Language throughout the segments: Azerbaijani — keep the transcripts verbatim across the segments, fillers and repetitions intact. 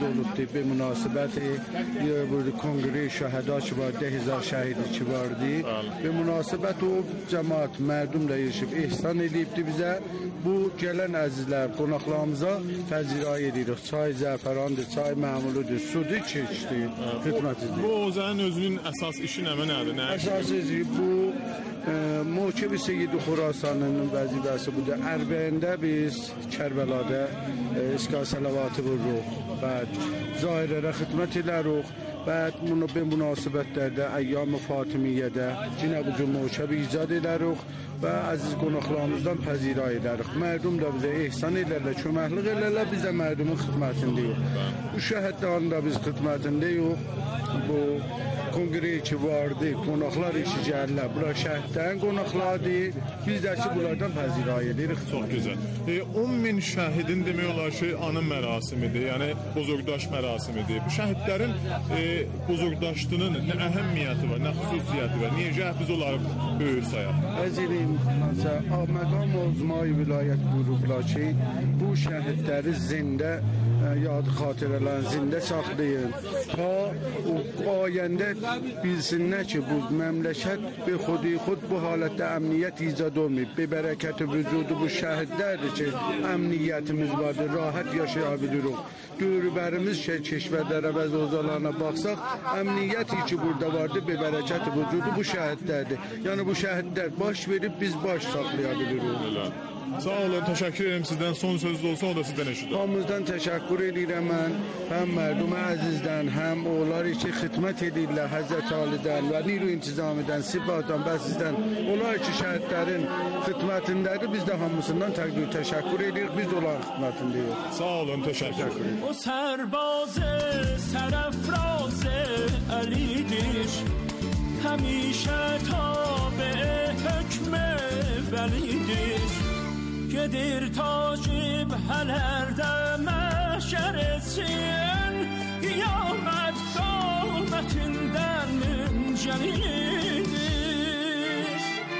olubdu به مناسبت burada kongre şəhada ki var, ده هزار şəhidi ki vardı. به مناسبت o cemaat, mərdum da yığışıb ihsan edibdi bizə. Bu gələn əzizlər, qonaqlarımıza fəzirai edirik. Çay zəfərandır, çay məmuludur, sudur keçdi, xidmət edir. Bu Ozanın özünün əsas işi nə mənadır? Əsas işi bu Muhkib Seyyid-i Xurasanın vəzifəsi budur. Ərbəyində biz Kərbəlada iskar salavatı vururuq. Bəd zahirlərə xidmət edirik. Bəd bunu bir münasibətlərdə əyyam-ı Fatimiyyədə yenə bu cür muhkib icad edirik və əziz qonaqlarımızdan pəzira edirik. Mərdum da bizə ehsan edirlər, köməklik edirlər, biz də mərdumun xidmətindəyik. Bu şəhidlərin də biz xidmətindəyik. Bu kongre ki vardı, qonaqlar işi gəlirlər. Bunlar şəhidlərin qonaqlarıdır. Biz də ki bunlardan pəzira edirik. Çox gözəl. E, on min şəhidin demək olar ki, anım mərasimidir, yəni buzurgdaş mərasimidir. Bu şəhidlərin e, buzurgdaşlığının nə əhəmiyyəti var, nə xüsusiyyəti var, necə biz onları böyük sayaq? Əzirim, məqam uzmay vilayət buyurublar ki, bu şəhidləri zində, yad xatirələrini zində saxlayın. Ta o ayəndə bilsinlər ki, bu məmləkət bir xudi xud bu halətdə əmniyyət icad olmayıb. Bir bərəkəti vücudu bu şəhidlərdir ki, əmniyyətimiz vardır, rahat yaşayabilirik. Dörübərimiz şey, keşvərlərə və zozalarına baxsaq, əmniyyəti ki burada vardır, bir bərəkəti vücudu bu şəhidlərdir. Yəni bu şəhidlər baş verib, biz baş saxlayabilirik. Sağ olun, təşəkkür ederim sizdən. Son sözünüz olsa o da sizdən eşidir. Hamımızdan təşəkkür edirəm mən. Həm mərdum əzizdən, həm onlar ki xidmət edirlər Həzrət Alidən və Niru İntizamidən, Sibahdan, Bəsizdən. Onlar ki şəhidlərin xidmətindədir. Biz də hamısından təqdir təşəkkür edirik. Biz də onların xidmətindəyik. Sağ olun, təşəkkür ederim. O sərbazı, sərəfrazı əlidir. Həmişə tabe hökmə vəlidir. Gedir tacib hələrdə məşər etsin. Qiyamət qamətindən müncəlidir.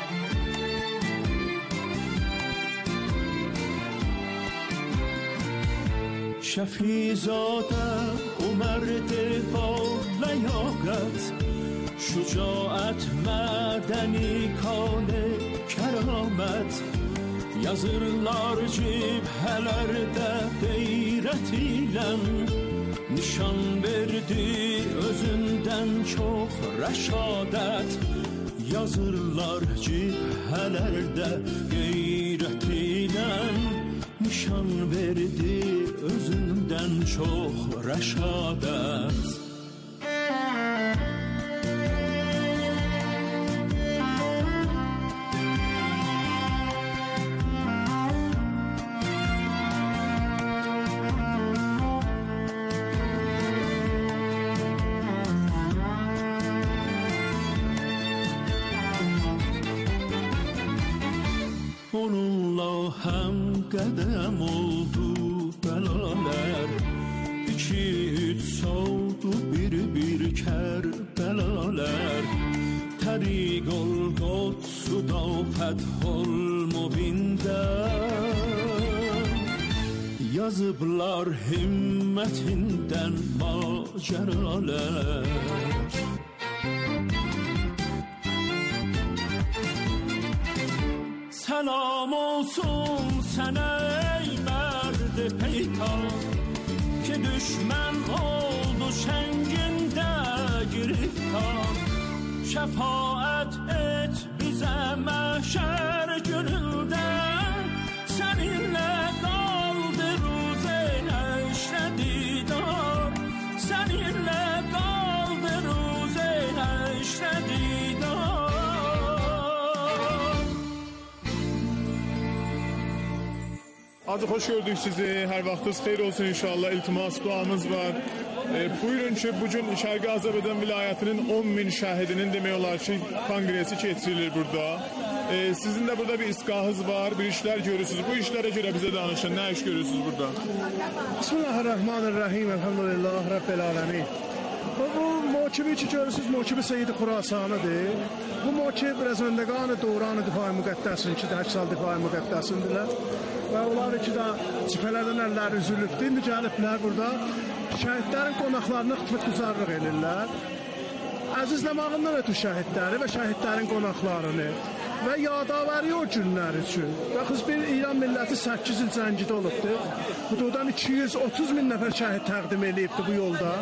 Şəfizadə Ömərdə ba ləyaqət, şücaət mədəni kanı kəramət. Yazırlar cibhələrdə qeyrət ilə, nişan verdi özündən çox rəşadət. Yazırlar cibhələrdə qeyrət ilə, nişan verdi özündən çox rəşadət. Onunla həm qədəm oldu bəlalər, İki üç soldu bir-bir kərbəlalər. Təriq ol-Qudsuda Fəthol-Mubində yazıblar himmətindən macəralər. Selam olsun sənə ey mərd peykan, ki düşmən oldu şəngində giriftar. Şəfaət et bizə məşər günündə, səninlə qaldı ruzə həşrə didar. Səninlə qaldı ruzə həşrə didar. Adı hoş gördük sizi. Her vaxtınız xeyir olsun inşallah. İltimas duamız var. E, buyurun ki bugün Şərqi Azərbaycan vilayətinin on min şəhidinin demək olar ki kongresi keçirilir burada. E, sizin de burada bir iskahınız var, bir işler görürsünüz. Bu işlere göre bize danışın. Ne iş görürsünüz burada? Bismillahirrahmanirrahim. Elhamdülillah Rabbil alemin. Bu muhakibi ki görürsünüz, muhakibi Seyyid-i Xurasanıdır. Bu muhakib rəzməndəqanı doğranı difai müqəddəsin ki, dəhk sal difai müqəddəsindirlər. Və onlar iki də cipələrdən əlləri üzülübdür. İndi gəliblər burada. şəhidlərin qonaqlarına xidmətguzarlıq edirlər. Əzizləmağından ötürü şəhidləri və şəhidlərin qonaqlarını və yadavəri o günlər üçün. Baxız, bir İran milləti səkkiz il cəngidə olubdur. Hududan iki yüz otuz min nəfər şəhid təqdim edibdir bu yolda.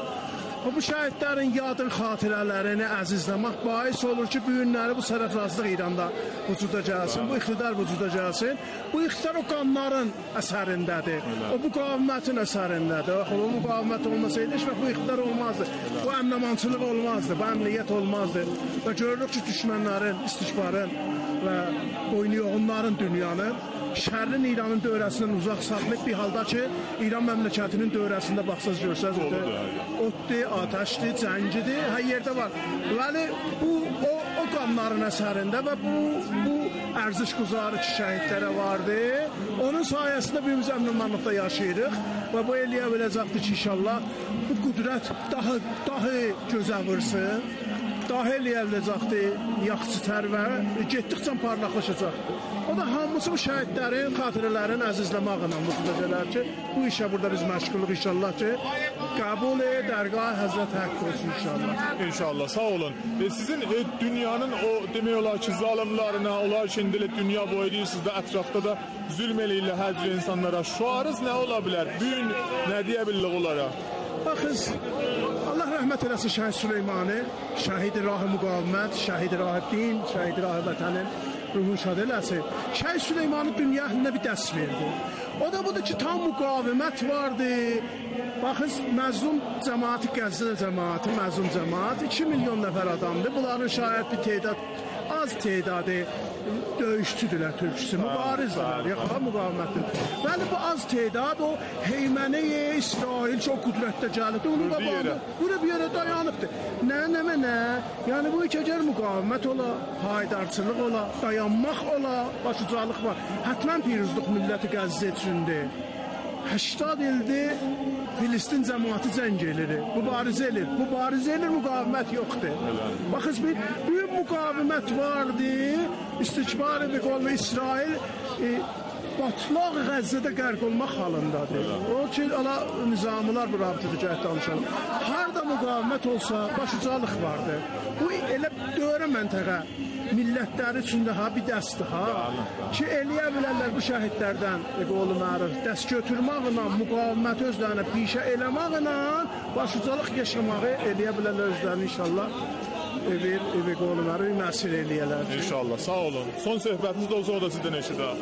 Bu şəhidlərin yadın xatirələrini əzizləmək bais olur ki, bu günləri bu sərəfrazlıq İranda vücuda gəlsin, bu iqtidar vücuda gəlsin. Bu iqtidar o qanların əsərindədir, o müqavimətin əsərindədir. O müqavimət olmasaydı, heç bu iqtidar olmazdı, bu əmnəmançılıq olmazdı, bu əmniyyət olmazdı. Və görürük ki, düşmənlərin, istikbarın və boynu yoğunların dünyanın şərrin İranın dövrəsindən uzaq saxlayıb bir halda ki, İran məmləkətinin dövrəsində baxsaz görsəz, otdur, ateşdir, cəngidir, hər yerdə var. Vəli bu, o, o qanların əsərində və bu, bu ərziş quzarı ki, şəhidlərə vardı. Onun sayəsində birimiz əmnəmanlıqda yaşayırıq və bu eləyə biləcəkdir ki, inşallah bu qüdrət daha, daha gözə vırsın. Daha eləyə biləcəkdir, yaxçı tərvə getdikcə parlaqlaşacaqdır. O da hamısı bu şəhidlərin, xatirələrin əzizləməklə mütləqələr ki, bu işə burada biz məşğuluq inşallah ki, qəbul et, dərgah Həzrət Haqq olsun inşallah. İnşallah, sağ olun. E, sizin e, dünyanın o demək olar ki, zalimlarına, onlar ki, indi dünya boyuyursuz da ətrafda da zülm eləyirlər hər cür insanlara. Şuarınız nə ola bilər? Bu gün nə deyə bilirik onlara? Baxız, Allah rəhmət eləsin Şəhid Süleymanı, şəhid-i rahı müqavimət, şəhid-i rahı din, şəhid-i rahı vətənin ruhun şad eləsin. Şəhid Süleymanı dünya əhlində bir dərs verdi. O da budur ki, tam müqavimət vardı. Baxız, məzlum cəmaati, Qəzza cəmaati, məzlum cəmaat iki milyon nəfər adamdır. Bunların şayət bir tedad, az tedadı döyüşçüdürlər, türkçüsü, mübarizdirlər, yaxa müqavimətdir. Bəli, bu az tedad o heyməni-i İsrail çox qüdrətdə gəlibdir, onun qabağında, bura bir yerə dayanıbdır. Nə, nə, nə, nə, yəni bu iki əgər müqavimət ola, haydarçılıq ola, dayanmaq ola, başucalıq var. Hətmən piruzluq milləti Qəzza üçündür. həştad ildir Filistin cəmaatı cəng elir, mübarizə elir. Mübarizə elir, müqavimət yoxdur. Baxız, bir büyük müqavimət vardı, istikbar edik olma İsrail e, batlaq Qəzzədə qərq olmaq halındadır. O ki, ala nizamlar bu rabitədə gəlib danışalım. Harada müqavimət olsa, başucalıq vardır. Bu elə dövrə məntəqə millətləri üçün də ha bir dəstdir ha ki, eləyə bilərlər bu şəhidlərdən qolu məruf dəst götürməklə, müqavimət özlərinə pişə eləməklə başucalıq yaşamağı eləyə bilərlər özlərini inşallah bir evi qolu məruf məsir eləyələr. İnşallah, sağ olun. Son söhbətiniz də olsa o da sizdən eşidə.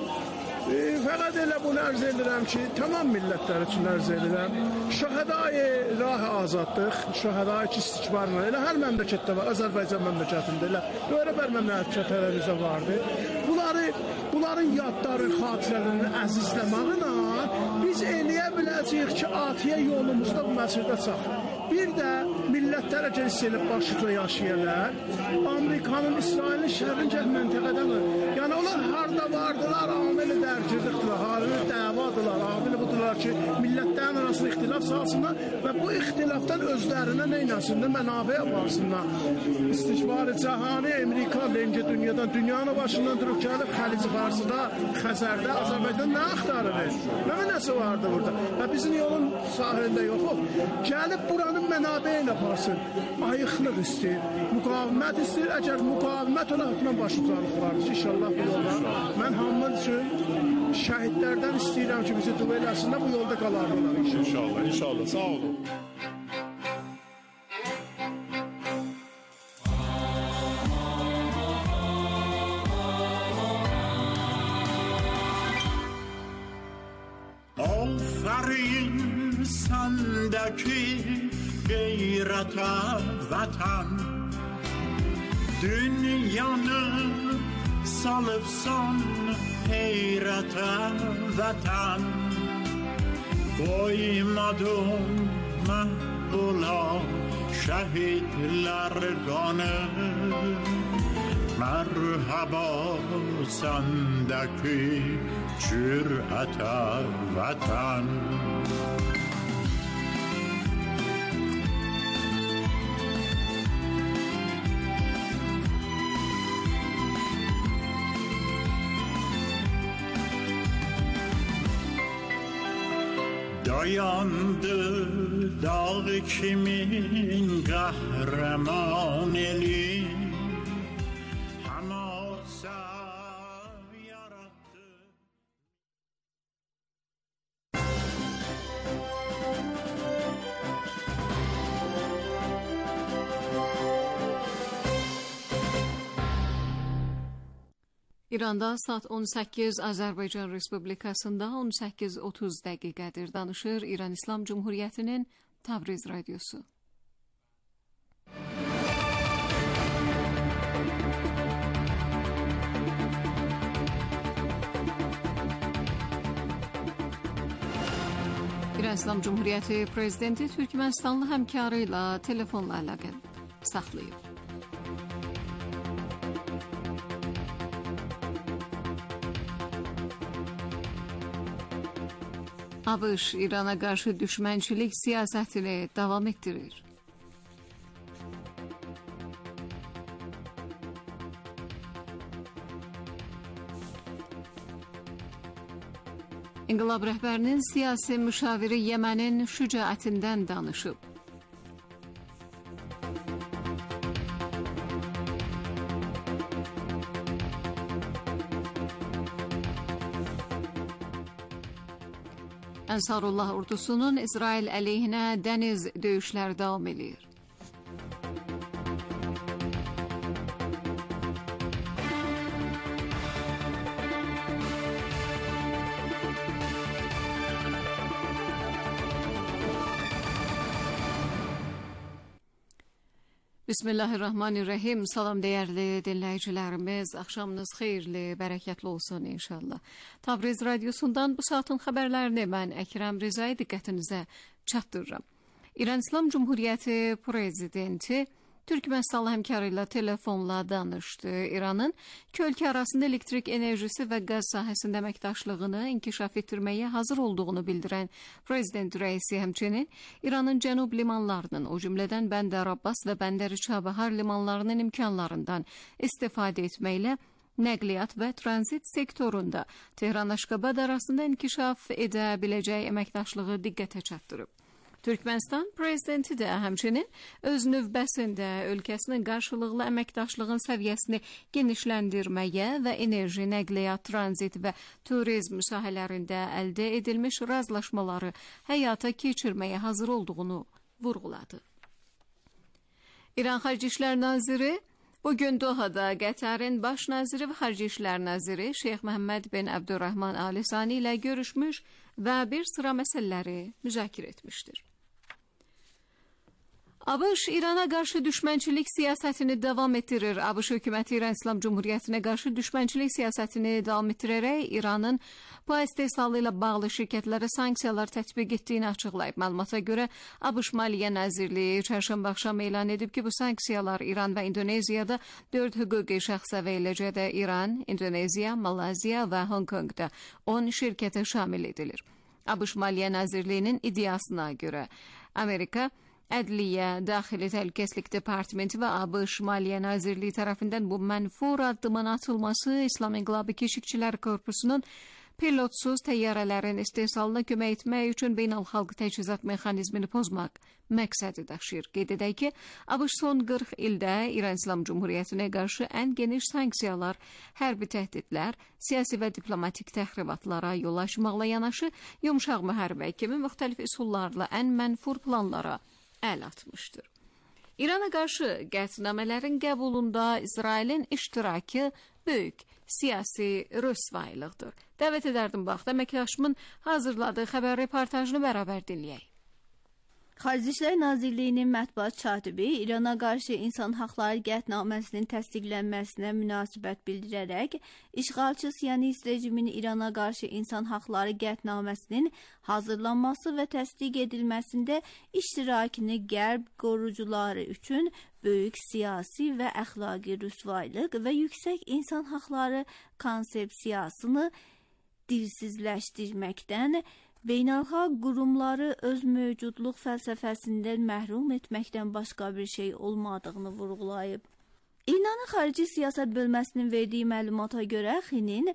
E, fəqət elə bunu ərz edirəm ki, tamam millətlər üçün ərz edirəm. Şəhədai rah-ı azadlıq, şəhədai ki, istikbarla, elə hər məmləkətdə var, Azərbaycan məmləkətində elə, böyle bir məmləkətlərimizdə vardı. Bunları, bunların yadları, xatirələrini əzizləməklə biz eləyə biləcəyik ki, atiyə yolumuzda bu məsirdə çaq. Bir də millətlərə gəlis elib başlıca yaşayırlar. Amerikanın, İsrailin şərrin gəl məntəqədəmir. Yəni, onlar harada vardılar, amili dərgirlikdirlər, halini dəvadılar, amili budular ki, millətlərin arasında ixtilaf salsınlar və bu ixtilafdan özlərinə neynəsində mənabə yaparsınlar. İstikbar-ı cəhani, Amerika, lenge dünyadan, dünyanın başından durub gəlib, Xəlici Farsıda, Xəzərdə, Azərbaycan nə axtarır? Nə mənəsi vardı burada? Və bizim yolun sahilində yox o. Gəlib buranın mənabəyini yaparsın. Ayıqlıq istəyir, müqavimət istəyir. Əgər müqavimət ola, hökmən başucalıq vardır. İnşallah bu yolda. Mən hamımız üçün şəhidlərdən istəyirəm ki, bizi dua eləsinlər, bu yolda qalarlar. İnşallah, inşallah. Sağ olun. Aferin sendeki gayrete vatan, dünyanı salıpsan heyrete vatan. Koymadım mahvola şehitler kanı, merhaba sendeki cürete vatan. Dayandı dağ kimin kahraman eli Hamasa yarattı. İranda saat on səkkiz, Azərbaycan Respublikasında on səkkiz otuz dəqiqədir. Danışır İran İslam Cumhuriyyətinin Təbriz Radyosu. İran İslam Cumhuriyyəti Prezidenti Türkmənistanlı həmkarı ilə telefonla əlaqə saxlayıb. ABŞ İrana qarşı düşmənçilik siyasətini davam etdirir. İnqilab rəhbərinin siyasi müşaviri Yemənin şücaətindən danışıb. Ənsarullah ordusunun İsrail əleyhinə dəniz döyüşləri davam edir. Bismillahirrahmanirrahim. Salam dəyərli dinləyicilərimiz. Axşamınız xeyirli, bərəkətli olsun inşallah. Təbriz Radyosundan bu saatın xəbərlərini mən Əkrəm Rizai diqqətinizə çatdırıram. İran İslam Cumhuriyyəti Prezidenti Türkmənistanlı həmkarı ilə telefonla danışdı. İranın iki ölkə arasında elektrik enerjisi və qaz sahəsində əməkdaşlığını inkişaf etdirməyə hazır olduğunu bildirən Prezident rəisi həmçinin İranın cənub limanlarının, o cümlədən Bəndər Abbas və Bəndər Çabahar limanlarının imkanlarından istifadə etməklə nəqliyyat və tranzit sektorunda Tehran-Aşqabad arasında inkişaf edə biləcək əməkdaşlığı diqqətə çatdırıb. Türkmənistan prezidenti də həmçinin öz növbəsində ölkəsinin qarşılıqlı əməkdaşlığın səviyyəsini genişləndirməyə və enerji, nəqliyyat, tranzit və turizm sahələrində əldə edilmiş razılaşmaları həyata keçirməyə hazır olduğunu vurğuladı. İran Xarici İşlər Naziri bugün Dohada Qətərin baş naziri və Xarici İşlər Naziri Şeyx Məhəmməd bin Əbdurrahman Ali Sani ilə görüşmüş və bir sıra məsələləri müzakirə etmişdir. ABŞ İrana qarşı düşmənçilik siyasətini davam etdirir. ABŞ hökuməti İran İslam Cumhuriyyətinə qarşı düşmənçilik siyasətini davam etdirərək İranın bu istehsalı ilə bağlı şirkətlərə sanksiyalar tətbiq etdiyini açıqlayıb. Məlumata görə ABŞ Maliyyə Nazirliyi çərşənbə axşamı elan edib ki, bu sanksiyalar İran və İndoneziyada dörd hüquqi şəxsə və eləcə də İran, İndoneziya, Malayziya və Hong-Kongda on şirkətə şamil edilir. ABŞ Maliyyə Nazirliyinin iddiasına görə Amerika Ədliyyə, Daxili Təhlükəsizlik Departamenti və ABŞ Maliyyə Nazirliyi tərəfindən bu mənfur addımın atılması İslam İnqilabı Keşikçilər Korpusunun pilotsuz təyyarələrin istehsalına kömək etmək üçün beynəlxalq təchizat mexanizmini pozmaq məqsədi daşıyır. Qeyd edək ki, ABŞ son qırx ildə İran İslam Cumhuriyyətinə qarşı ən geniş sanksiyalar, hərbi təhdidlər, siyasi və diplomatik təxribatlara yol açmaqla yanaşı, yumşaq müharibə kimi müxtəlif üsullarla ən mənfur planlara əl atmışdır. İrana qarşı qətnamələrin qəbulunda İsrailin iştirakı böyük siyasi rüsvaylıqdır. Dəvət edərdim vaxtda əməkdaşımın hazırladığı xəbər reportajını bərabər dinləyək. Xarici İşlər Nazirliyinin mətbuat katibi İrana qarşı insan haqları qətnaməsinin təsdiqlənməsinə münasibət bildirərək, işğalçı Siyonist rejiminin İrana qarşı insan haqları qətnaməsinin hazırlanması və təsdiq edilməsində iştirakını qərb qorucuları üçün böyük siyasi və əxlaqi rüsvaylıq və yüksək insan haqları konsepsiyasını dilsizləşdirməkdən, beynəlxalq qurumları öz mövcudluq fəlsəfəsindən məhrum etməkdən başqa bir şey olmadığını vurğulayıb. İranın Xarici Siyasət Bölməsinin verdiyi məlumata görə Xinin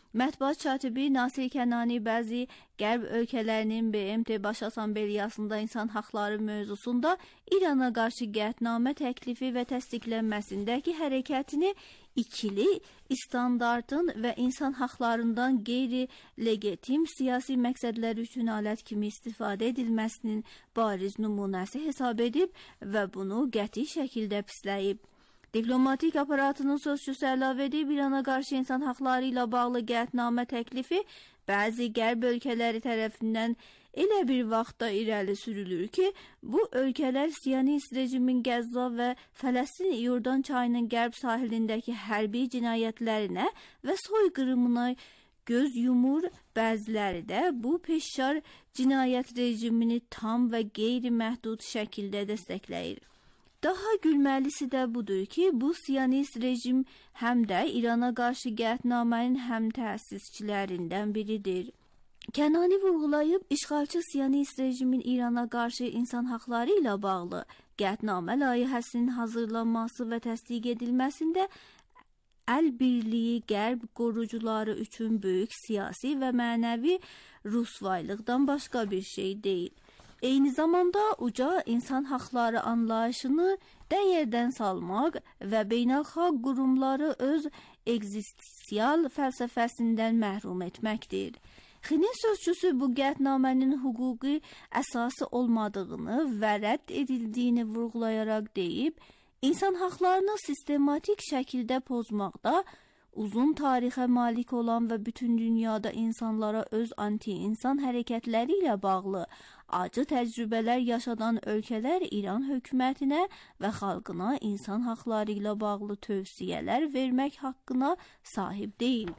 Mətbuat katibi Nasir Kənani bəzi qərb ölkələrinin B M T Baş Assambleyasında insan haqları mövzusunda İrana qarşı qətnamə təklifi və təsdiqlənməsindəki hərəkətini ikili standartın və insan haqlarından qeyri-legitim siyasi məqsədlər üçün alət kimi istifadə edilməsinin bariz nümunəsi hesab edib və bunu qəti şəkildə pisləyib. Diplomatik aparatının sözçüsü əlavə edib, İrana qarşı insan haqları ilə bağlı qətnamə təklifi bəzi qərb ölkələri tərəfindən elə bir vaxtda irəli sürülür ki, bu ölkələr Siyonist rejimin Qəzza və Fələstin İordan çayının qərb sahilindəki hərbi cinayətlərinə və soyqırımına göz yumur, bəziləri də bu peşkar cinayət rejimini tam və qeyri-məhdud şəkildə dəstəkləyir. Daha gülməlisi də budur ki, bu Siyonist rejim həm də İrana qarşı qətnamənin həm təsisçilərindən biridir. Kənani vurğulayıb, işğalçı Siyonist rejimin İrana qarşı insan haqları ilə bağlı qətnamə layihəsinin hazırlanması və təsdiq edilməsində əl birliyi qərb qorucuları üçün böyük siyasi və mənəvi rüsvaylıqdan başqa bir şey deyil. Eyni zamanda uca insan haqları anlayışını dəyərdən salmaq və beynəlxalq qurumları öz ekzistensial fəlsəfəsindən məhrum etməkdir. Xinin sözçüsü bu qətnamənin hüquqi əsası olmadığını və rədd edildiyini vurğulayaraq deyib, insan haqlarını sistematik şəkildə pozmaqda uzun tarixə malik olan və bütün dünyada insanlara öz anti-insan hərəkətləri ilə bağlı acı təcrübələr yaşadan ölkələr İran hökumətinə və xalqına insan haqları ilə bağlı tövsiyələr vermək haqqına sahib deyil.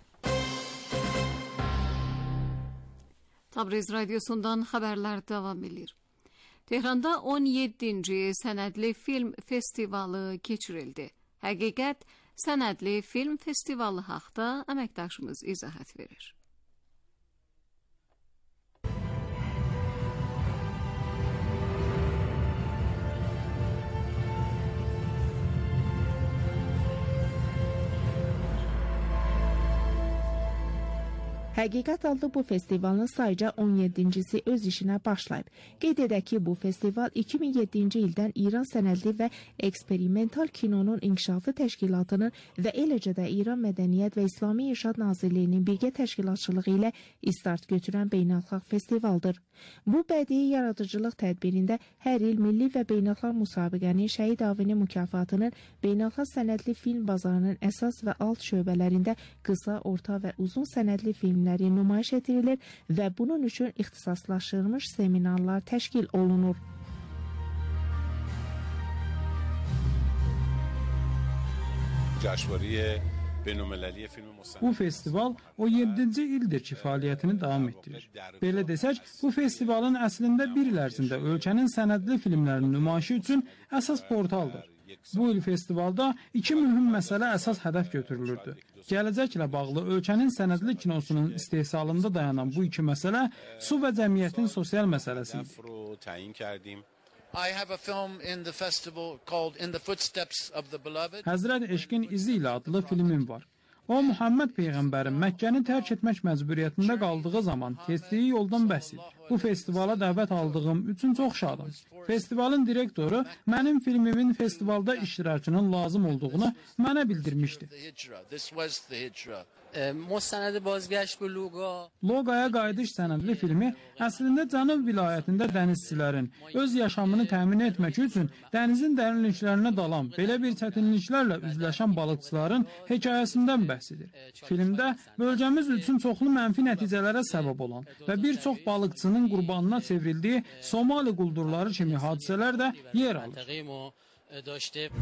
Tabriz Radyosu'ndan xəbərlər davam edir. Tehranda on yeddinci sənədli film festivalı keçirildi. Həqiqət sənədli film festivalı haqda əməkdaşımız izahat verir. Həqiqət adlı bu festivalın sayca on yeddinci öz işinə başlayıb. Qeyd edək ki, bu festival iki min yeddinci ildən İran Sənədli və Eksperimental Kinonun İnkişafı Təşkilatının və eləcə də İran Mədəniyyət və İslami İrşad Nazirliyinin birgə təşkilatçılığı ilə istart götürən beynəlxalq festivaldır. Bu bədii yaradıcılıq tədbirində hər il milli və beynəlxalq müsabiqənin Şəhid Avini mükafatının beynəlxalq sənədli film bazarının əsas və alt şöbələrində qısa, orta və uzun sənədli filmləri nümayiş etdirilir və bunun üçün ixtisaslaşdırılmış seminarlar təşkil olunur. Bu festival on yeddinci ildir ki, fəaliyyətini davam etdirir. Belə desək, bu festivalın əslində bir il ərzində ölkənin sənədli filmlərinin nümayişi üçün əsas portaldır. Bu il festivalda iki mühüm məsələ əsas hədəf götürülürdü. Gələcəklə bağlı ölkənin sənədli kinosunun istehsalında dayanan bu iki məsələ su və cəmiyyətin sosial məsələsi idi. Həzrət Eşqin İzi ilə adlı filmim var. O, Muhammed Peyğəmbərin Məkkəni tərk etmək məcburiyyətində qaldığı zaman keçdiyi yoldan bəhs edir. Bu festivala dəvət aldığım üçün çox şadam. Festivalın direktoru mənim filmimin festivalda iştirakının lazım olduğunu mənə bildirmişdi. Loqaya qayıdış sənədli filmi əslində Cənub vilayətində dənizçilərin öz yaşamını təmin etmək üçün dənizin dərinliklərinə dalan, belə bir çətinliklərlə üzləşən balıqçıların hekayəsindən bəhs edir. Filmdə bölgəmiz üçün çoxlu mənfi nəticələrə səbəb olan və bir çox balıqçının qurbanına çevrildiyi Somali quldurları kimi hadisələr də yer alır.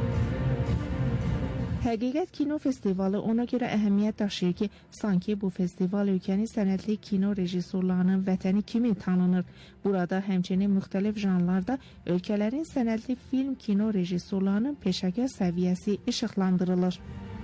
Həqiqət Kino Festivalı ona görə əhəmiyyət daşıyır ki, sanki bu festival ölkənin sənədli kino rejissorlarının vətəni kimi tanınır. Burada həmçinin müxtəlif janrlarda ölkələrin sənədli film kino rejissorlarının peşəkar səviyyəsi işıqlandırılır.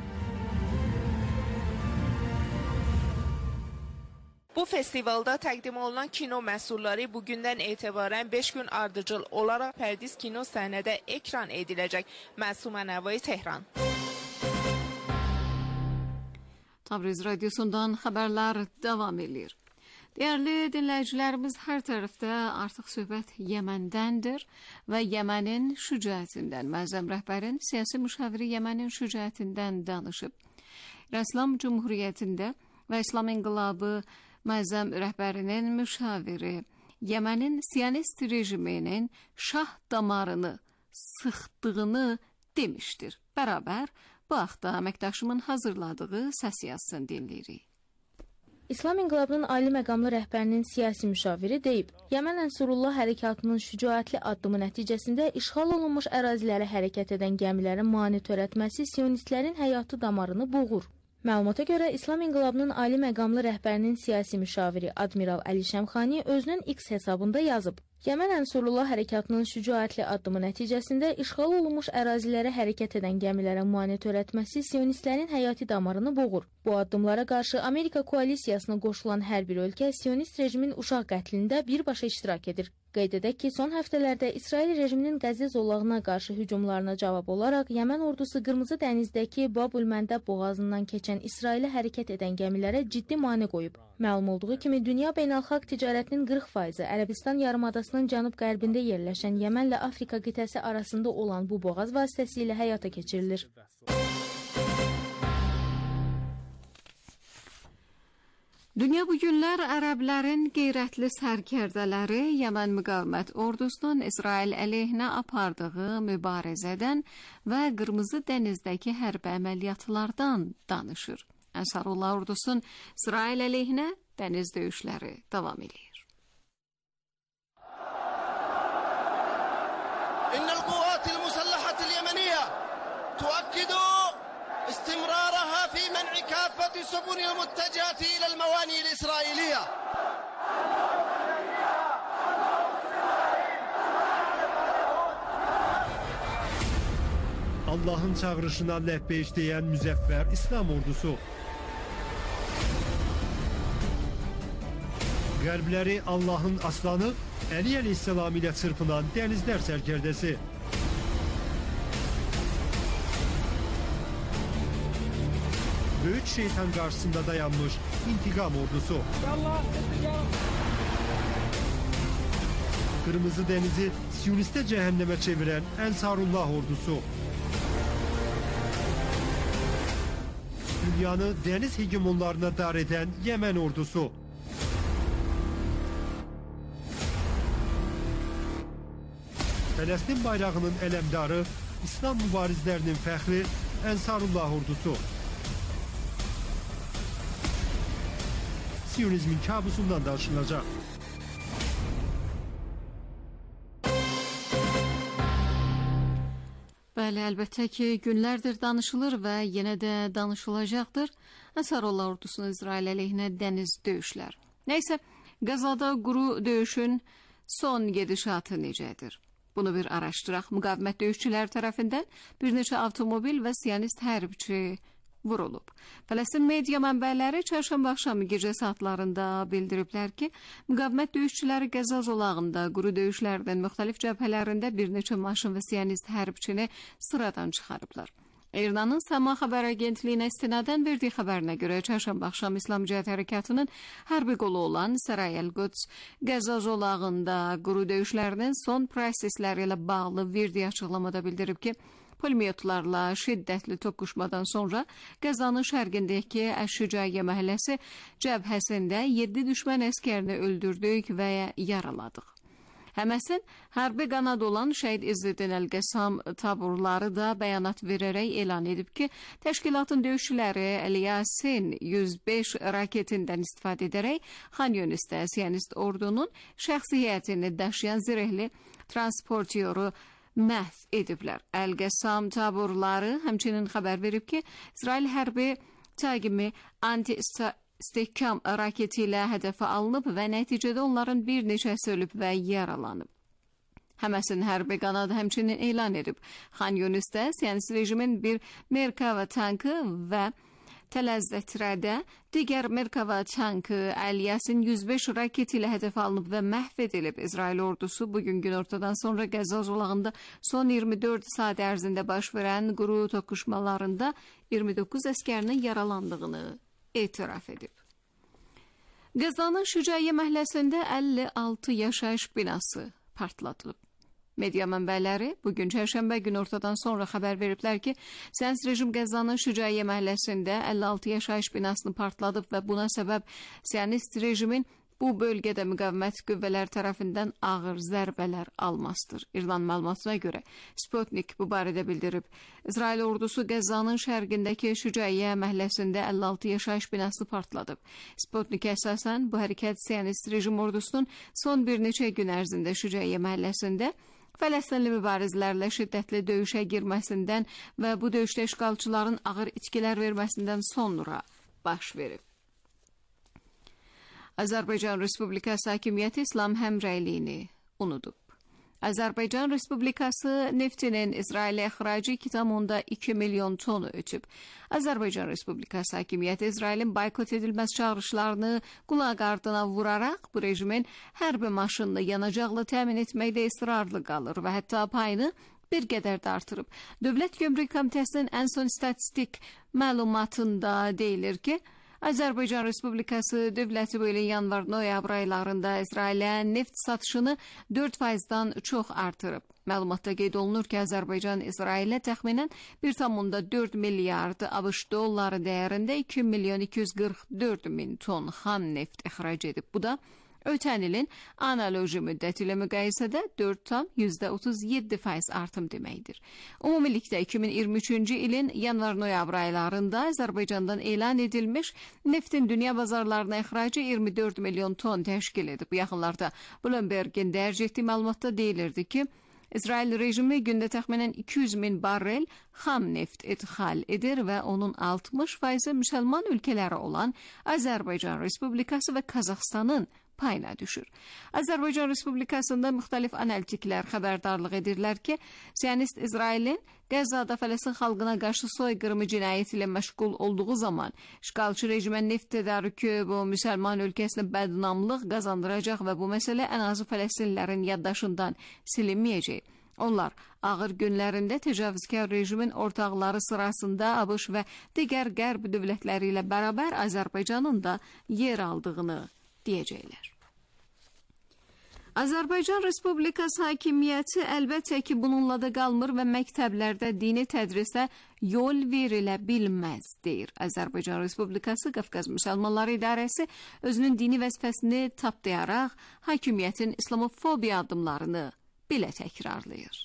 Bu festivalda təqdim olunan kino məhsulları bugündən etibarən beş gün ardıcıl olaraq Pərdiz kino səhnədə ekran ediləcək. Məsumə Nəvai, Tehran. Tabriz Radyosu'ndan haberler devam ediyor. Değerli dinleyicilerimiz, her tarafta artık söhbət Yemendəndir ve Yemenin şücaətindən, məzəm rəhbərin siyasi müşaviri Yemenin şücaətindən danışıb. İslam Cumhuriyyətində ve İslam İnqilabı məzəm rəhbərinin müşaviri Yemenin Siyonist rejiminin şah damarını sıxdığını demiştir. Beraber bu haqda əməkdaşımın hazırladığı səs yazısını dinləyirik. İslam İnqilabının ali məqamlı rəhbərinin siyasi müşaviri deyib, Yemen Ənsurullah hərəkatının şücaətli addımı nəticəsində işğal olunmuş ərazilərə hərəkət edən gəmilərin mane törətməsi sionistlərin həyatı damarını boğur. Məlumata görə İslam İnqilabının ali məqamlı rəhbərinin siyasi müşaviri Admiral Əli Şəmxani özünün X hesabında yazıb. Yemen Ənsurullah hərəkatının şücaətli addımı nəticəsində işğal olunmuş ərazilərə hərəkət edən gəmilərə müayinə törətməsi sionistlərin həyati damarını boğur. Bu addımlara qarşı Amerika koalisiyasına qoşulan hər bir ölkə sionist rejimin uşaq qətlində birbaşa iştirak edir. Qeyd edək ki, son həftələrdə İsrail rejiminin Qəzza zolağına qarşı hücumlarına cavab olaraq Yemen ordusu Qırmızı dənizdəki Bab-ül-Məndəb boğazından keçən İsrailə hərəkət edən gəmilərə ciddi mane qoyub. Məlum olduğu kimi, dünya beynəlxalq ticarətinin qırx faizi Ərəbistan yarımadasının cənub-qərbində yerləşən Yemenlə Afrika qitəsi arasında olan bu boğaz vasitəsilə həyata keçirilir. Dünya bu günlər ərəblərin qeyrətli sərkərdələri Yemen müqavimət ordusunun İsrail əleyhinə apardığı mübarizədən və Qırmızı dənizdəki hərbi əməliyyatlardan danışır. Ənsarullah ordusunun İsrail əleyhinə dəniz döyüşləri davam edir. İnnəl quvvatil musallahətil yeməniyyə tuakkidu استمرارها في منع كافة السفن المتجهة إلى الموانئ الإسرائيلية. Allah'ın çağrışına ləhbeyş deyən müzəffər İslam ordusu. Qərbləri Allah'ın aslanı Əli əleyhissalam ilə çırpınan dənizlər sərkərdəsi. Böyük şeytan karşısında dayanmış intikam ordusu. Kırmızı Denizi Siyoniste cehenneme çeviren Ensarullah ordusu. Dünyanı deniz hegemonlarına dar eden Yemen ordusu. Fələstin bayrağının ələmdarı, İslam mübarizlərinin fəxri Ensarullah ordusu. Siyonizmin kabusundan danışılacaq. Bəli, əlbəttə ki, günlərdir danışılır və yenə də danışılacaqdır. Ensarullah ordusunun İsrail əleyhinə dəniz döyüşlər. Nəysə, Qəzada quru döyüşün son gedişatı necədir? Bunu bir araşdıraq. Müqavimət döyüşçülər tərəfindən bir neçə avtomobil və siyonist hərbçi vurulub. Fələstin media mənbələri çərşənbə axşamı gecə saatlarında bildiriblər ki, müqavimət döyüşçüləri Qəzza zolağında quru döyüşlərdən müxtəlif cəbhələrində bir neçə maşın və siyonist hərbçini sıradan çıxarıblar. İranın Səma xəbər agentliyinə istinadən verdiyi xəbərinə görə çərşənbə axşam İslam Cihad Hərəkatının hərbi qolu olan Saray el-Quds Qəzza zolağında quru döyüşlərinin son prosesləri ilə bağlı verdiyi açıqlamada bildirib ki, pulemyotlarla şiddətli toqquşmadan sonra Qəzzanın şərqindəki Əş-Şücaiyyə məhəlləsi cəbhəsində yeddi düşmən əskərini öldürdük və yaraladıq. Həməsin hərbi qanad olan Şəhid İzzəddin Əl-Qəssam taburları da bəyanat verərək elan edib ki, təşkilatın döyüşçüləri Əl-Yasin yüz beş raketindən istifadə edərək Xan Yunisdə siyonist ordunun şəxsi heyətini daşıyan zirehli transportyoru məhv ediblər. Əl-Qəssam taburları həmçinin xəbər verib ki, İsrail hərbi təqimi anti-istehkam raketi ilə hədəfə alınıb və nəticədə onların bir neçəsi ölüb və yaralanıb. Həməsin hərbi qanadı həmçinin elan edib. Xan Yunisdə siyonist rejimin bir Merkava tankı və Tələzzətrədə digər Merkava tankı Əl-Yasin yüz beş raketi ilə hədəfə alınıb və məhv edilib. İsrail ordusu bugün günortadan sonra Qəzza zolağında son iyirmi dörd saat ərzində baş verən quru toqquşmalarında iyirmi doqquz əskərinin yaralandığını etiraf edib. Qəzzanın Şücaiyə məhəlləsində əlli altı yaşayış binası partladılıb. Media mənbələri bugün çərşənbə günü ortadan sonra xəbər veriblər ki, Siyonist rejim Qəzzanın Şücaiyə məhəlləsində əlli altı yaşayış binasını partladıb və buna səbəb Siyonist rejimin bu bölgədə müqavimət qüvvələri tərəfindən ağır zərbələr almasıdır. İrlan məlumatına görə Sputnik bu barədə bildirib. İsrail ordusu Qəzzanın şərqindəki Şücaiyə məhəlləsində əlli altı yaşayış binasını partladıb. Sputnikə əsasən bu hərəkət Siyonist rejim ordusunun son bir neçə gün ərzində Şücaiyə məhəlləsində Fələstinli mübarizlərlə şiddətli döyüşə girməsindən və bu döyüşdə işğalçıların ağır itkilər verməsindən sonra baş verib. Azərbaycan Respublikası hakimiyyəti İslam həmrəyliyini unudub. Azərbaycan Respublikası neftinin İsrailə ixracı iki nöqtə iki milyon tonu ötüb. Azərbaycan Respublikası hakimiyyəti İsrailin boykot edilməz çağırışlarını qulaq ardına vuraraq bu rejimin hərbi maşınını yanacaqla təmin etməkdə israrlı qalır və hətta payını bir qədər də artırıb. Dövlət Gömrük Komitəsinin ən son statistik məlumatında deyilir ki, Azərbaycan Respublikası dövləti bu ilin yanvar-noyabr aylarında İsrailə neft satışını dörd faizdən çox artırıb. Məlumatda qeyd olunur ki, Azərbaycan İsrailə təxminən bir nöqtə dörd milyard ABŞ dolları dəyərində iki milyon iki yüz qırx dörd min ton xam neft ixrac edib. Bu da ötən ilin analoji müddəti ilə müqayisədə dörd nöqtə otuz yeddi faiz artım deməkdir. Ümumilikdə iki min iyirmi üçüncü ilin yanvar-noyabr aylarında Azərbaycandan elan edilmiş neftin dünya bazarlarına ixracı iyirmi dörd milyon ton təşkil edib. Bu yaxınlarda Bloomberg'in dərc etdiyi məlumatda deyilirdi ki, İsrail rejimi gündə təxminən iki yüz min barrel xam neft idxal edir və onun altmış faizi müsəlman ölkələri olan Azərbaycan Respublikası və Qazaxstanın payına düşür. Azərbaycan Respublikasında müxtəlif analitiklər xəbərdarlıq edirlər ki, Siyonist İsrailin Qəzzada Fələstin xalqına qarşı soyqırımı cinayəti ilə məşğul olduğu zaman işğalçı rejimə neft tədarükü bu müsəlman ölkəsinə bədnamlıq qazandıracaq və bu məsələ ən azı Fələstinlilərin yaddaşından silinməyəcək. Onlar ağır günlərində təcavüzkar rejimin ortaqları sırasında ABŞ və digər qərb dövlətləri ilə bərabər Azərbaycanın da yer aldığını deyəcəklər. Azərbaycan Respublikası hakimiyyəti əlbəttə ki, bununla da qalmır və məktəblərdə dini tədrisə yol verilə bilməz, deyir. Azərbaycan Respublikası Qafqaz Müsəlmanları İdarəsi özünün dini vəzifəsini tapdayaraq hakimiyyətin islamofobiya addımlarını belə təkrarlayır.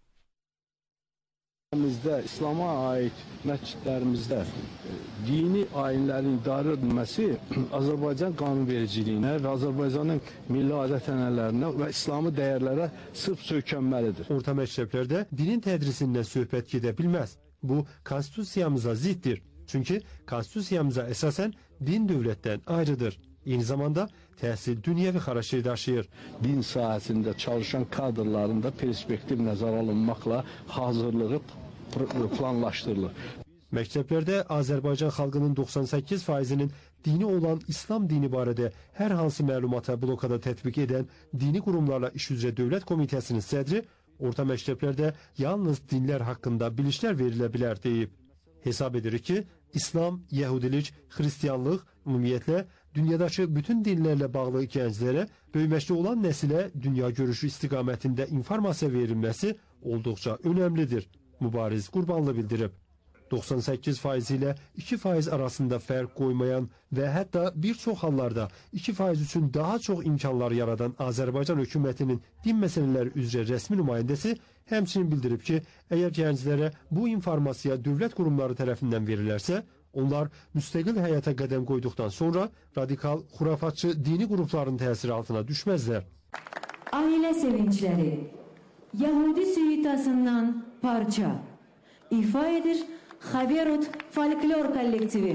Bizdə İslama aid məscidlərimizdə dini ayinlərin idarə edilməsi Azərbaycan qanunvericiliyinə və Azərbaycanın milli adət-ənənələrinə və İslami dəyərlərə sırf söykənməlidir. Orta məktəblərdə dinin tədrisindən söhbət gedə bilməz. Bu, konstitusiyamıza ziddir. Çünki konstitusiyamıza əsasən din dövlətdən ayrıdır. Eyni zamanda təhsil dünyəvi xarakter daşıyır. Din sahəsində çalışan kadrların da perspektiv nəzərə alınmaqla hazırlığı planlaşdırılır. Məktəblərdə Azərbaycan xalqının doxsan səkkiz faizinin dini olan İslam dini barədə hər hansı məlumata blokada tətbiq edən Dini Qurumlarla İş üzrə Dövlət Komitəsinin sədri orta məktəblərdə yalnız dinlər haqqında bilişlər verilə bilər deyib. Hesab edirik ki, İslam, Yəhudilik, Xristiyanlıq, ümumiyyətlə dünyadakı bütün dinlərlə bağlı gənclərə, böyüməkdə olan nəsilə dünya görüşü istiqamətində informasiya verilməsi olduqca önəmlidir. Mübariz Qurbanlı bildirib. doxsan səkkiz faiz ilə iki faiz arasında fərq qoymayan və hətta bir çox hallarda iki faiz üçün daha çox imkanlar yaradan Azərbaycan hökumətinin din məsələləri üzrə rəsmi nümayəndəsi həmçinin bildirib ki, əgər gənclərə bu informasiya dövlət qurumları tərəfindən verilərsə, onlar müstəqil həyata qədəm qoyduqdan sonra radikal, xurafatçı dini qrupların təsiri altına düşməzlər. Ailə sevincləri Yahudi suitasından parça ifa edir Xaberut folklor kollektivi.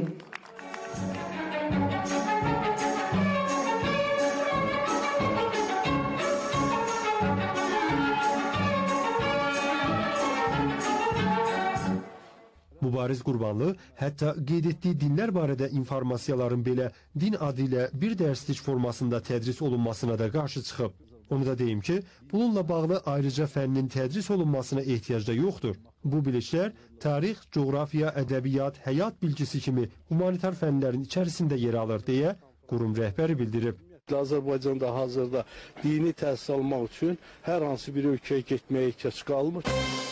Mübariz Qurbanlı hətta qeyd etdiyi dinlər barədə informasiyaların belə din adı ilə bir dərslik formasında tədris olunmasına da qarşı çıxıb. Onu da deyim ki, bununla bağlı ayrıca fənnin tədris olunmasına ehtiyac da yoxdur. Bu biliklər tarix, coğrafiya, ədəbiyyat, həyat bilgisi kimi humanitar fənlərin içərisində yer alır deyə qurum rəhbəri bildirib. Azərbaycanda hazırda dini təhsil almaq üçün hər hansı bir ölkəyə getməyə ehtiyac qalmır.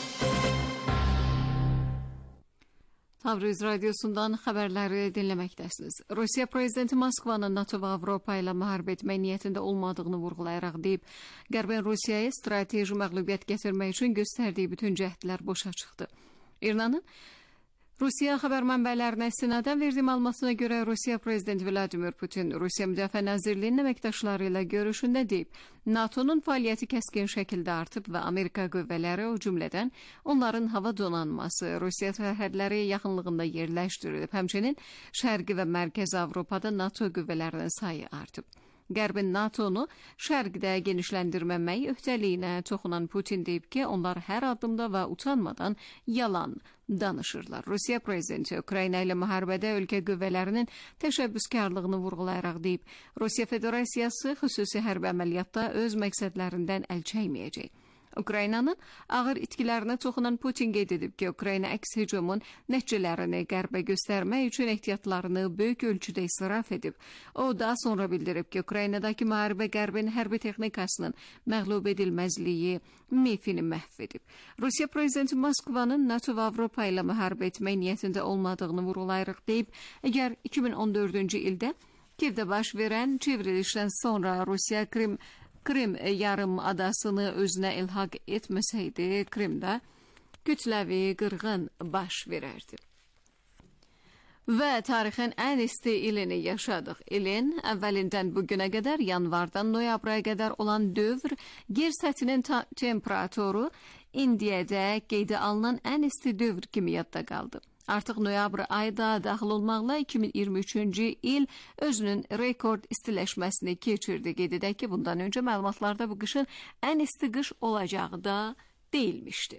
Tabriz Radyosu'ndan haberleri dinləməkdəsiniz. Rusiya prezidenti Moskvanın NATO və Avropa ilə müharibə etmək niyyətində olmadığını vurğulayaraq deyib, Qərbin Rusiyaya strateji məğlubiyyət gətirmək üçün göstərdiyi bütün cəhdlər boşa çıxdı. İranın Rusiya xəbər mənbələrinə istinadən verdiyi məlumatına görə Rusiya prezidenti Vladimir Putin Rusiya Müdafiə Nazirliyinin əməkdaşları ilə görüşündə deyib, NATO'nun fəaliyyəti kəskin şəkildə artıb və Amerika qüvvələri o cümlədən onların hava donanması Rusiya sərhədləri yaxınlığında yerləşdirilib. Həmçinin Şərqi və Mərkəzi Avropada NATO qüvvələrinin sayı artıb. Qərbin NATO'nu şərqdə genişləndirməmək öhdəliyinə toxunan Putin deyib ki, onlar hər addımda və utanmadan yalan danışırlar. Rusiya prezidenti Ukrayna ilə müharibədə ölkə qüvvələrinin təşəbbüskarlığını vurğulayaraq deyib, Rusiya Federasiyası xüsusi hərbi əməliyyatda öz məqsədlərindən əl çəkməyəcək. Ukraynanın ağır itkilərinə toxunan Putin qeyd edib ki, Ukrayna əks hücumun nəticələrini qərbə göstərmək üçün ehtiyatlarını böyük ölçüdə israf edib. O daha sonra bildirib ki, Ukraynadakı müharibə qərbin hərbi texnikasının məğlub edilməzliyi mifini məhv edib. Rusiya prezidenti Moskvanın NATO və Avropa ilə müharibə etmək niyyətində olmadığını vurğulayaraq deyib, əgər iki min on dördüncü ildə Kiyevdə baş verən çevrilişdən sonra Rusiya Krim Krim yarım adasını özünə ilhaq etməsəydi, Krimdə kütləvi qırğın baş verərdi. Və tarixin ən isti ilini yaşadıq. İlin əvvəlindən bugünə qədər, yanvardan noyabra qədər olan dövr, yer səthinin temperaturu indiyədə qeydə alınan ən isti dövr kimi yadda qaldı. Artıq noyabr ayda daxil olmaqla iki min iyirmi üçüncü il özünün rekord istiləşməsini keçirdi. Qeyd edək ki, bundan öncə məlumatlarda bu qışın ən isti qış olacağı da deyilmişdi.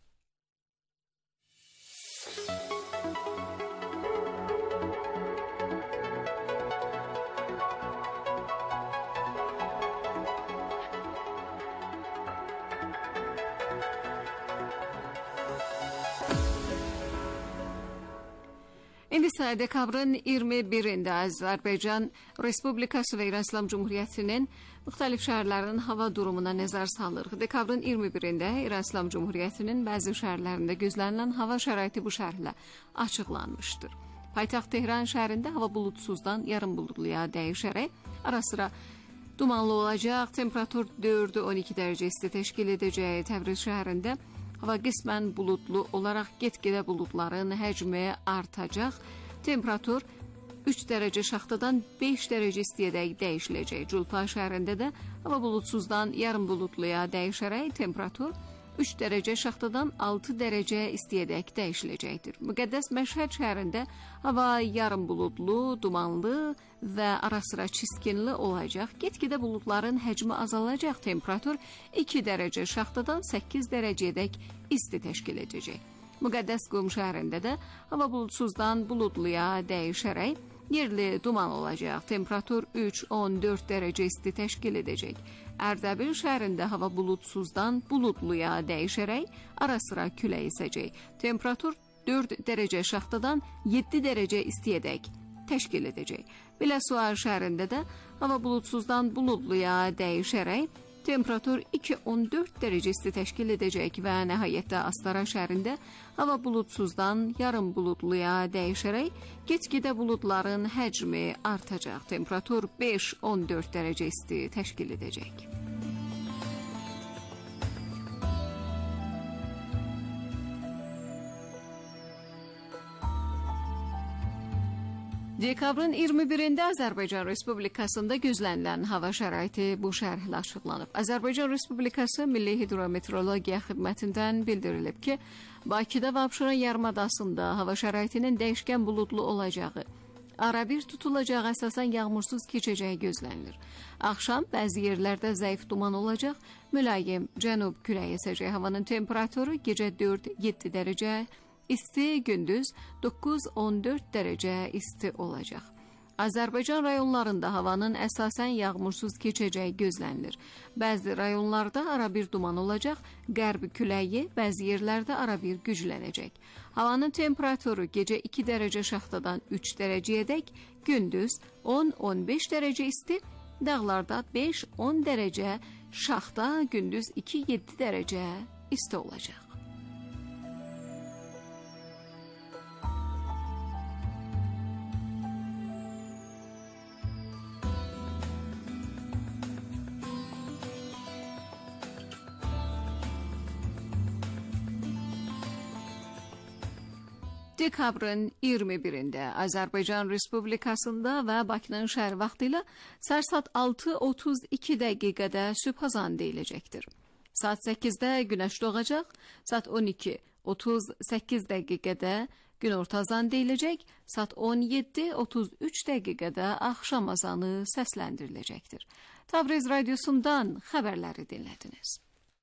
İndi isə dekabrın iyirmi birində Azərbaycan Respublikası və İran İslam Cumhuriyyətinin müxtəlif şəhərlərinin hava durumuna nəzər salırıq. Dekabrın iyirmi birində İran İslam Cumhuriyyətinin bəzi şəhərlərində gözlənilən hava şəraiti bu şərhlə açıqlanmışdır. Paytaxt Tehran şəhərində hava bulutsuzdan yarım buludluya dəyişərək ara-sıra dumanlı olacaq, temperatur dörd on iki dərəcə isti təşkil edəcək. Təbriz şəhərində hava qismən buludlu olaraq get-gedə buludların həcmi artacaq. Temperatur üç dərəcə şaxtadan beş dərəcə istiyədək dəyişiləcək. Culfa şəhərində də hava bulutsuzdan yarım buludluya dəyişərək temperatur üç dərəcə şaxtadan altı dərəcə istiyədək dəyişiləcəkdir. Müqəddəs Məşhəd şəhərində hava yarım buludlu, dumanlı və ara-sıra çiskinli olacaq. Get-gedə buludların həcmi azalacaq. Temperatur iki dərəcə şaxtadan səkkiz dərəcədək isti təşkil edəcək. Müqəddəs Qum şəhərində də hava bulutsuzdan buludluya dəyişərək yerli duman olacaq. Temperatur üç on dörd dərəcə isti təşkil edəcək. Ərdəbil şəhərində hava bulutsuzdan buludluya dəyişərək ara-sıra külək əsəcək. Temperatur dörd dərəcə şaxtadan yeddi dərəcə istiyədək təşkil edəcək. Biləsuvar şəhərində də hava bulutsuzdan buludluya dəyişərək temperatur iki on dörd dərəcə isti təşkil edəcək və nəhayətdə Astara şəhərində hava bulutsuzdan yarım buludluya dəyişərək get-gedə buludların həcmi artacaq. Temperatur beş on dörd dərəcə isti təşkil edəcək. Dekabrın iyirmi birində Azərbaycan Respublikasında gözlənilən hava şəraiti bu şərhlə açıqlanıb. Azərbaycan Respublikası Milli Hidrometeorologiya Xidmətindən bildirilib ki, Bakıda və Abşeron yarımadasında hava şəraitinin dəyişkən buludlu olacağı, arabir tutulacağı, əsasən yağmursuz keçəcəyi gözlənilir. Axşam bəzi yerlərdə zəif duman olacaq, mülayim cənub küləyi əsəcək. Havanın temperaturu gecə dörd yeddi dərəcə isti, gündüz doqquz on dörd dərəcə isti olacaq. Azərbaycan rayonlarında havanın əsasən yağmursuz keçəcəyi gözlənilir. Bəzi rayonlarda arabir duman olacaq, qərb küləyi bəzi yerlərdə arabir güclənəcək. Havanın temperaturu gecə iki dərəcə şaxtadan üç dərəcəyədək, gündüz on on beş dərəcə isti, dağlarda beş on dərəcə şaxta, gündüz iki yeddi dərəcə isti olacaq. Dekabrın iyirmi birində Azərbaycan Respublikasında və Bakının şəhər vaxtı ilə saat altı otuz iki dəqiqədə sübhazan deyiləcəkdir. Saat səkkizdə günəş doğacaq, saat on iki otuz səkkiz dəqiqədə günorta azan deyiləcək, saat on yeddi otuz üç dəqiqədə axşam azanı səsləndiriləcəkdir. Təbriz radiosundan xəbərləri dinlədiniz.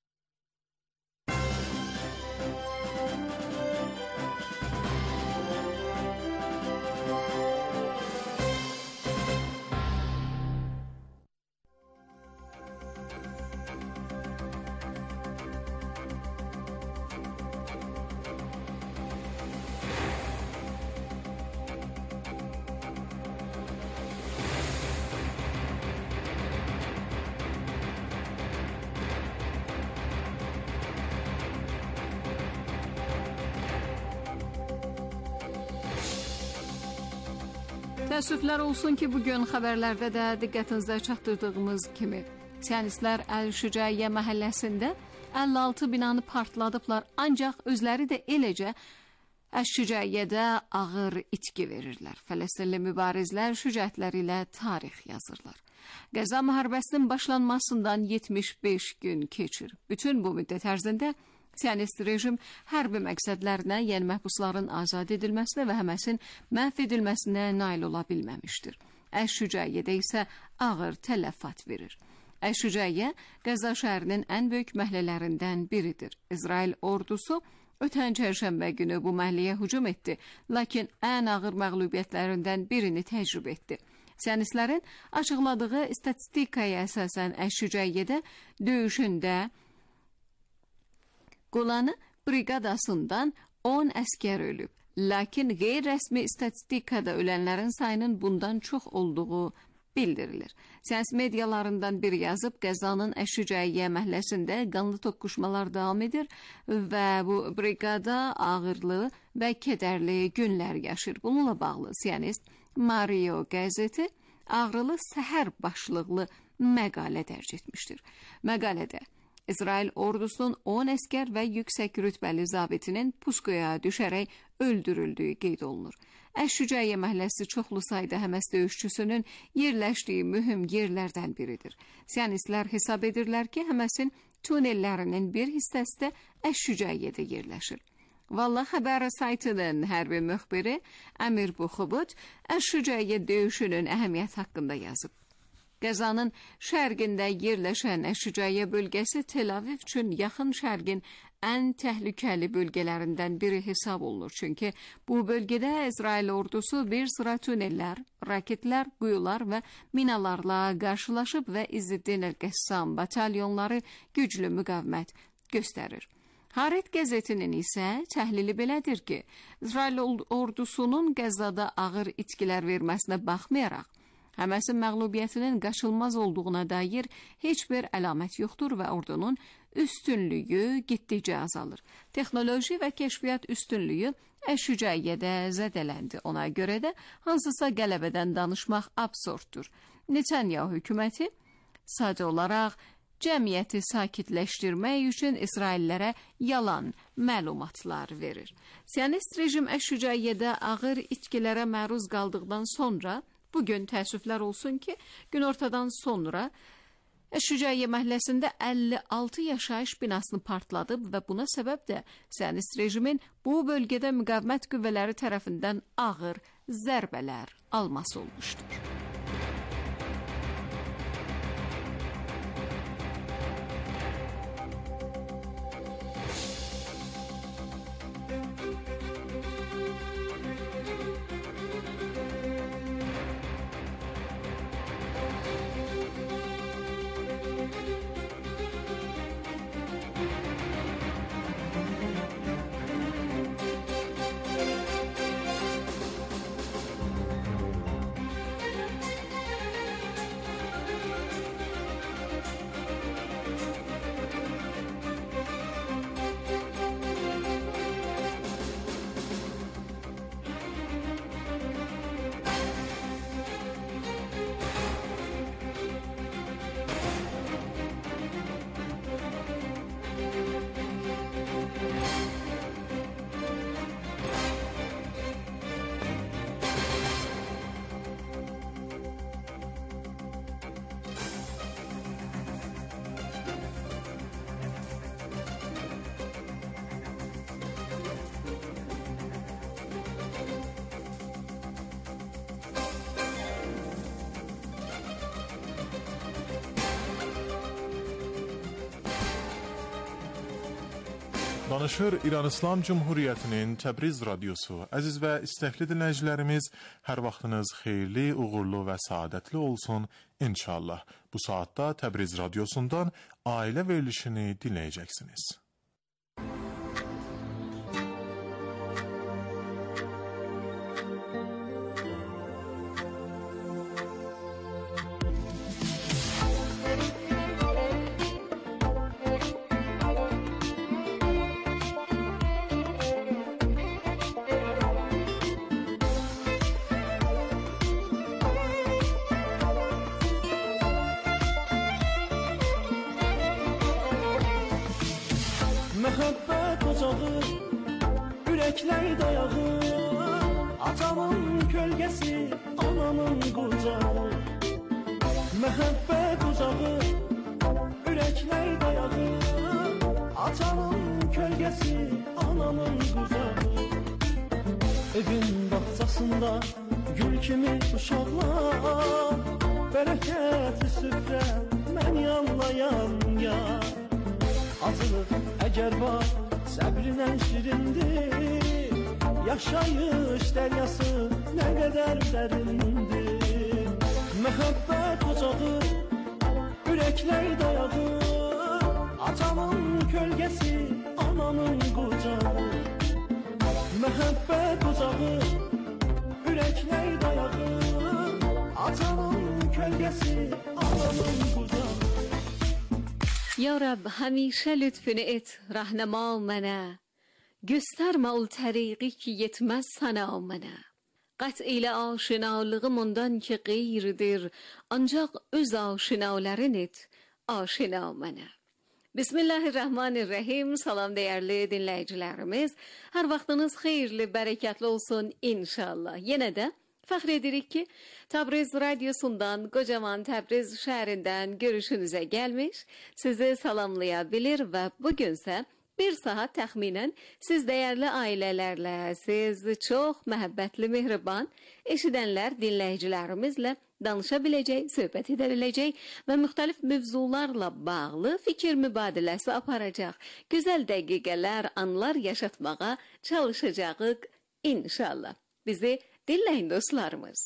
Təəssüflər olsun ki, bugün xəbərlərdə də diqqətinizə çatdırdığımız kimi sionistlər Əl-Şücəiyyə məhəlləsində əlli altı binanı partladıblar, ancaq özləri də eləcə Əl-Şücəiyyədə ağır itki verirlər. Fələstinli mübarizlər şücaətləri ilə tarix yazırlar. Qəzza müharibəsinin başlanmasından yetmiş beş gün keçir. Bütün bu müddət ərzində Sionist rejim hərbi məqsədlərinə, yəni məhbusların azad edilməsinə və Həməsin məhv edilməsinə nail ola bilməmişdir. Əş-Şücaiyədə isə ağır tələfat verir. Əş-Şücaiyyə Qəzza şəhərinin ən böyük məhlələrindən biridir. İsrail ordusu ötən çərşənbə günü bu məhəlləyə hücum etdi, lakin ən ağır məğlubiyyətlərindən birini təcrübə etdi. Sionistlərin açıqladığı statistikaya əsasən Əş-Şücaiyədə döyüşündə Qolanı briqadasından on əskər ölüb. Lakin qeyri-rəsmi statistikada ölənlərin sayının bundan çox olduğu bildirilir. Siyasi medialarından biri yazıb, Qəzzanın Əş-Şücaiyyə məhəlləsində qanlı toqquşmalar davam edir və bu briqada ağırlı və kədərli günlər yaşır. Bununla bağlı Siyonist Mario qəzeti ağrılı səhər başlıqlı məqalə dərc etmişdir. Məqalədə İsrail ordusunun on əskər və yüksək rütbəli zabitinin pusuya düşərək öldürüldüyü qeyd olunur. Əş-Şücaiyyə məhəlləsi çoxlu sayda Həməs döyüşçüsünün yerləşdiyi mühüm yerlərdən biridir. Sionistlər hesab edirlər ki, Həməsin tunellərinin bir hissəsi də Əş-Şücaiyyədə yerləşir. Valla xəbər saytının hərbi müxbiri Əmir Buxubut Əş-Şücaiyyə döyüşünün əhəmiyyət haqqında yazıb. Qəzzanın şərqində yerləşən Əş-Şücaiyyə bölgəsi Tel Aviv üçün yaxın şərqin ən təhlükəli bölgələrindən biri hesab olunur. Çünki bu bölgədə İsrail ordusu bir sıra tunellər, raketlər, quyular və minalarla qarşılaşıb və İzzəddin el-Qəssam batalyonları güclü müqavimət göstərir. Haaret qəzetinin isə təhlili belədir ki, İsrail ordusunun Qəzzada ağır itkilər verməsinə baxmayaraq, Həməsin məğlubiyyətinin qaçılmaz olduğuna dair heç bir əlamət yoxdur və ordunun üstünlüyü getdikcə azalır. Texnoloji və kəşfiyyat üstünlüyü Əş-Şücaiyyədə zədələndi. Ona görə də hansısa qələbədən danışmaq absurddur. Netanyahu hökuməti sadə olaraq cəmiyyəti sakitləşdirmək üçün İsraillərə yalan məlumatlar verir. Sionist rejim Əş-Şücaiyyədə ağır itkilərə məruz qaldıqdan sonra bugün təəssüflər olsun ki, günortadan sonra Əş-Şücaiyyə məhəlləsində əlli altı yaşayış binasını partladıb və buna səbəb də Sionist rejimin bu bölgədə müqavimət qüvvələri tərəfindən ağır zərbələr alması olmuşdur. Danışır İran İslam Cumhuriyyətinin Təbriz radiosu. Əziz və istəkli dinləyicilərimiz, hər vaxtınız xeyirli, uğurlu və saadətli olsun inşallah. Bu saatda Təbriz radiosundan ailə verilişini dinləyəcəksiniz. Məhəbbət ocağı, ürəklər dayağı, atamın kölgəsi, anamın qucağı. Məhəbbət ocağı, ürəklər dayağı, atamın kölgəsi, anamın qucağı. Evin bağçasında gül kimi uşaqlar, bərəkətli süfrə, mən yanlayan yar. Acılıq əgər var, səbrinlə şirindir, yaşayış dəryası nə qədər dərindir. Məhəbbət ocağı, ürəklər dayağı, atamın kölgəsi, anamın qucağı. Məhəbbət ocağı, ürəklər dayağı, atamın kölgəsi, anamın qucağı. یا رب همیشه لطفین ات رهنما منه gösterme ol tariqi ki yetmez sana mənə qət ilə aşinalığımından ki qeyridir ancaq öz aşinaların et aşina mənə. Bismillahirrahmanirrahim. Salam değerli dinləyicilərimiz, hər vaxtınız xeyirli, bərəkətli olsun inşallah. Yenə də fəxr edirik ki, Təbriz radyosundan, kocaman Təbriz şəhərindən görüşünüzə gəlmiş, sizi salamlayabilir və bugünsə bir saat təxminən siz dəyərli ailələrlə, siz çox məhəbbətli, mehriban eşidənlər, dinləyicilərimizlə danışa biləcək, söhbət edə biləcək və müxtəlif mövzularla bağlı fikir mübadiləsi aparacaq, gözəl dəqiqələr, anlar yaşatmağa çalışacağıq inşallah. Bizi dinləyin dostlarımız.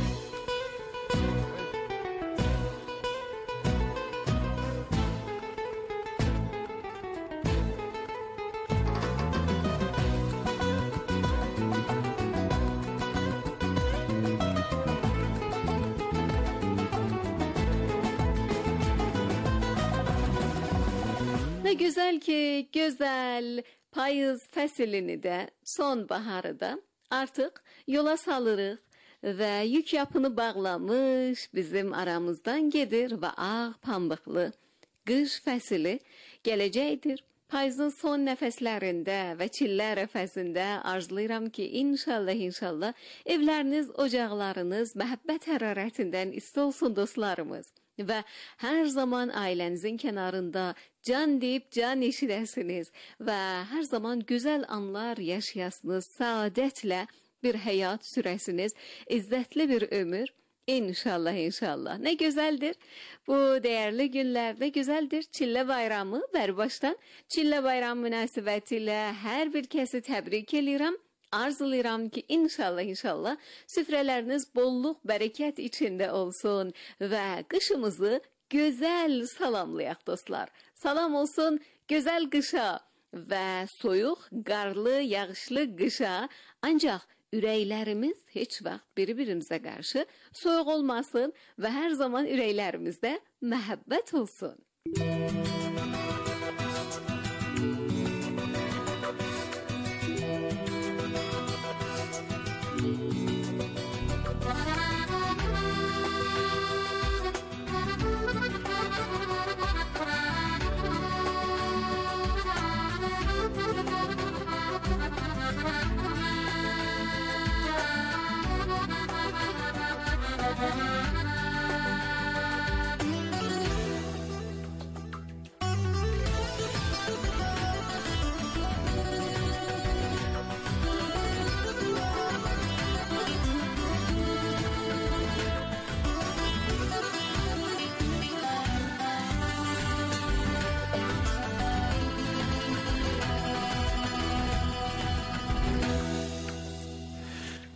Ne güzel ki güzel payız fəslini də, sonbaharı da artıq yola salırıq və yük yapını bağlamış bizim aramızdan gedir və ağ pambıqlı qış fəsili gələcəkdir. Payızın son nəfəslərində və çillər əfəsində arzulayıram ki, inşallah, inşallah evləriniz, ocaqlarınız məhəbbət hərarətindən isti olsun dostlarımız. Və hər zaman ailənizin kənarında can deyib can eşidəsiniz və hər zaman gözəl anlar yaşayasınız, saadətlə bir həyat sürəsiniz, izzətli bir ömür. İnşallah, inşallah. Ne güzeldir. Bu değerli günlerde güzeldir. Çillə bayramı bərbaşdan. Çillə bayramı münasibətilə hər bir kəsi təbrik edirəm. Arzulayıram ki inşallah, inşallah süfrələriniz bolluk, bərəkət içində olsun və qışımızı gözəl salamlayaq dostlar. Salam olsun gözəl qışa və soyuq, qarlı, yağışlı qışa. Ancaq ürəklərimiz heç vaxt bir-birimizə qarşı soyuq olmasın və hər zaman ürəklərimizdə məhəbbət olsun.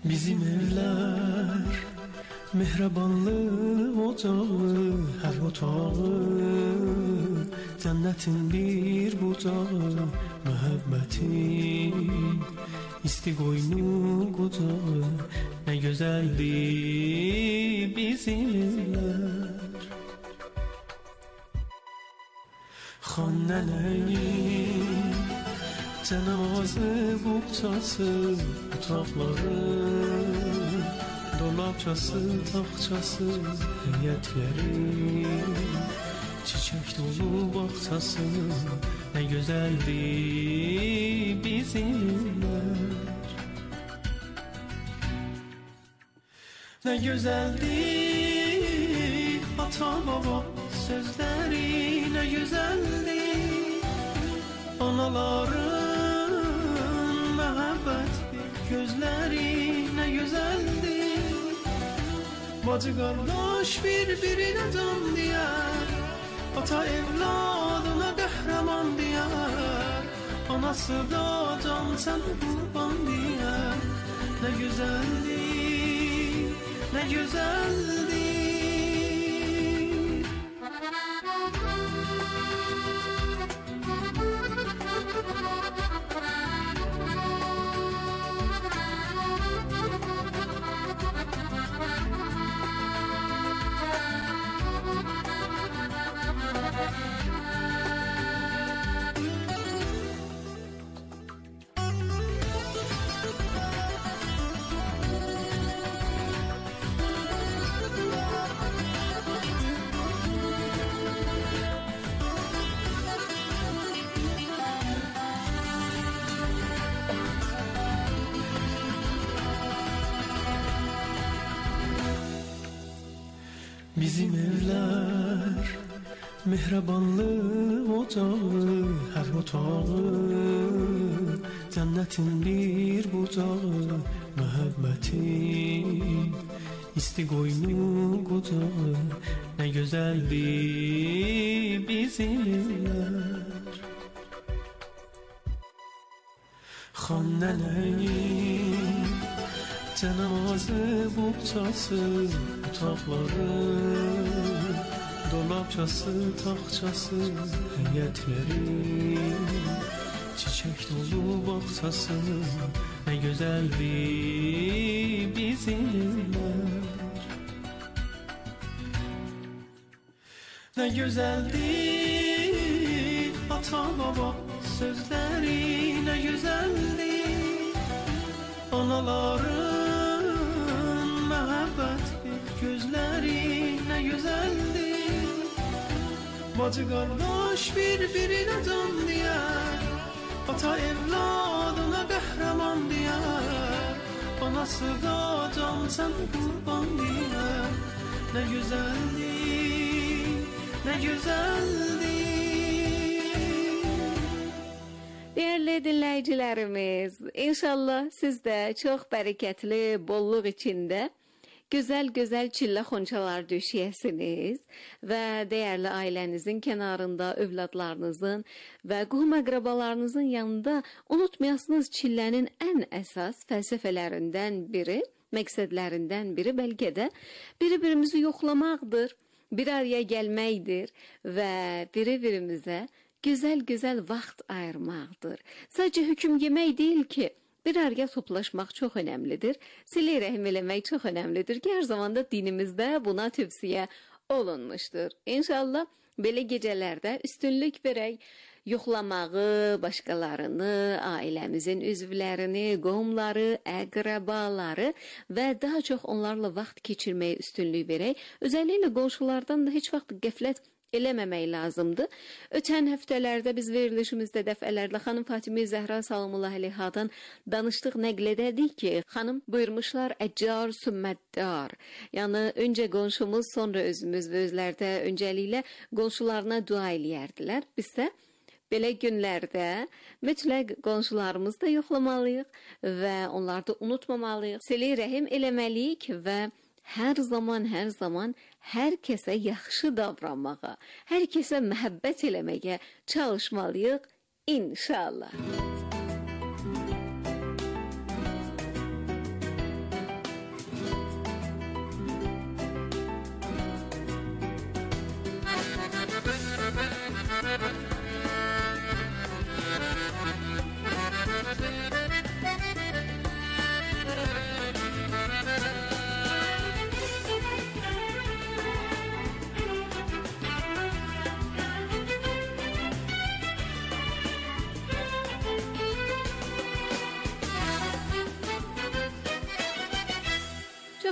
Bizim evler mehribanlı ocağı, her otağı cennetin bir bucağı, muhabbetin isti koynu kucağı. Ne güzeldi bizim evler. Xannenin cenazı buğçası, otaqları, dolapçası, taxçası, heyətləri, çiçək dolu bağçası. Ne güzeldi bizim evler. Ne güzeldi ata baba sözleri, ne güzeldi anaların mehabbet gözleri, ne güzeldi bacı kardeş birbirine can diyer, ata evladına kahraman diyer, anası da can sen kurban diyer. Ne güzeldi, ne güzeldi. Bizim evler mehribanlı ocağı, her otağı cennetin bir bucağı, muhabbetin isti koynu kucağı. Ne güzeldi bizim evler. Xannenin cenazı buğçası, otaqları, dolapçası, taxçası, heyətləri, çiçək dolu bağçası. Ne güzeldi bizim evler. Ne güzeldi ata baba sözleri, ne güzeldi anaların mehabbet gözleri, ne güzeldi bacı kardeş birbirine can diyer, ata evladına kahraman diyer, anası da can sen kurban diyer. Ne güzeldi, ne güzeldi. Değerli dinləyicilərimiz, inşallah siz də çox bərəkətli, bolluq içində gözəl-gözəl çillə xonçalar döşəyəsiniz və dəyərli ailənizin kənarında, övladlarınızın və qohum-əqrabalarınızın yanında unutmayasınız çillənin ən əsas fəlsəfələrindən biri, məqsədlərindən biri bəlkə də bir-birimizi yoxlamaqdır, bir araya gəlməkdir və bir-birimizə gözəl-gözəl vaxt ayırmaqdır. Sadəcə hökm yemək deyil ki, bir araya toplaşmaq çox önəmlidir. Silə rəhm eləmək çox önəmlidir ki, hər zaman da dinimizdə buna tövsiyə olunmuşdur. İnşallah belə gecələrdə üstünlük verək, yoxlamağı, başqalarını, ailəmizin üzvlərini, qohumları, əqrəbaları və daha çox onlarla vaxt keçirməyə üstünlük verək. Özəlliklə qonşulardan da heç vaxt qəflət eləməmək lazımdır. Ötən həftələrdə biz verilişimizdə dəfələrlə xanım Fatimi Zəhra salamullah əleyhadan danışdıq, nəql edədik ki, xanım buyurmuşlar əccar sümməddar. Yəni öncə qonşumuz, sonra özümüz və özlərdə öncəliklə qonşularına dua eləyərdilər. Biz də belə günlərdə mütləq qonşularımızı da yoxlamalıyıq və onları da unutmamalıyıq. Silə rəhim eləməliyik və hər zaman, hər zaman hər kəsə yaxşı davranmağa, hər kəsə məhəbbət eləməyə çalışmalıyıq inşallah.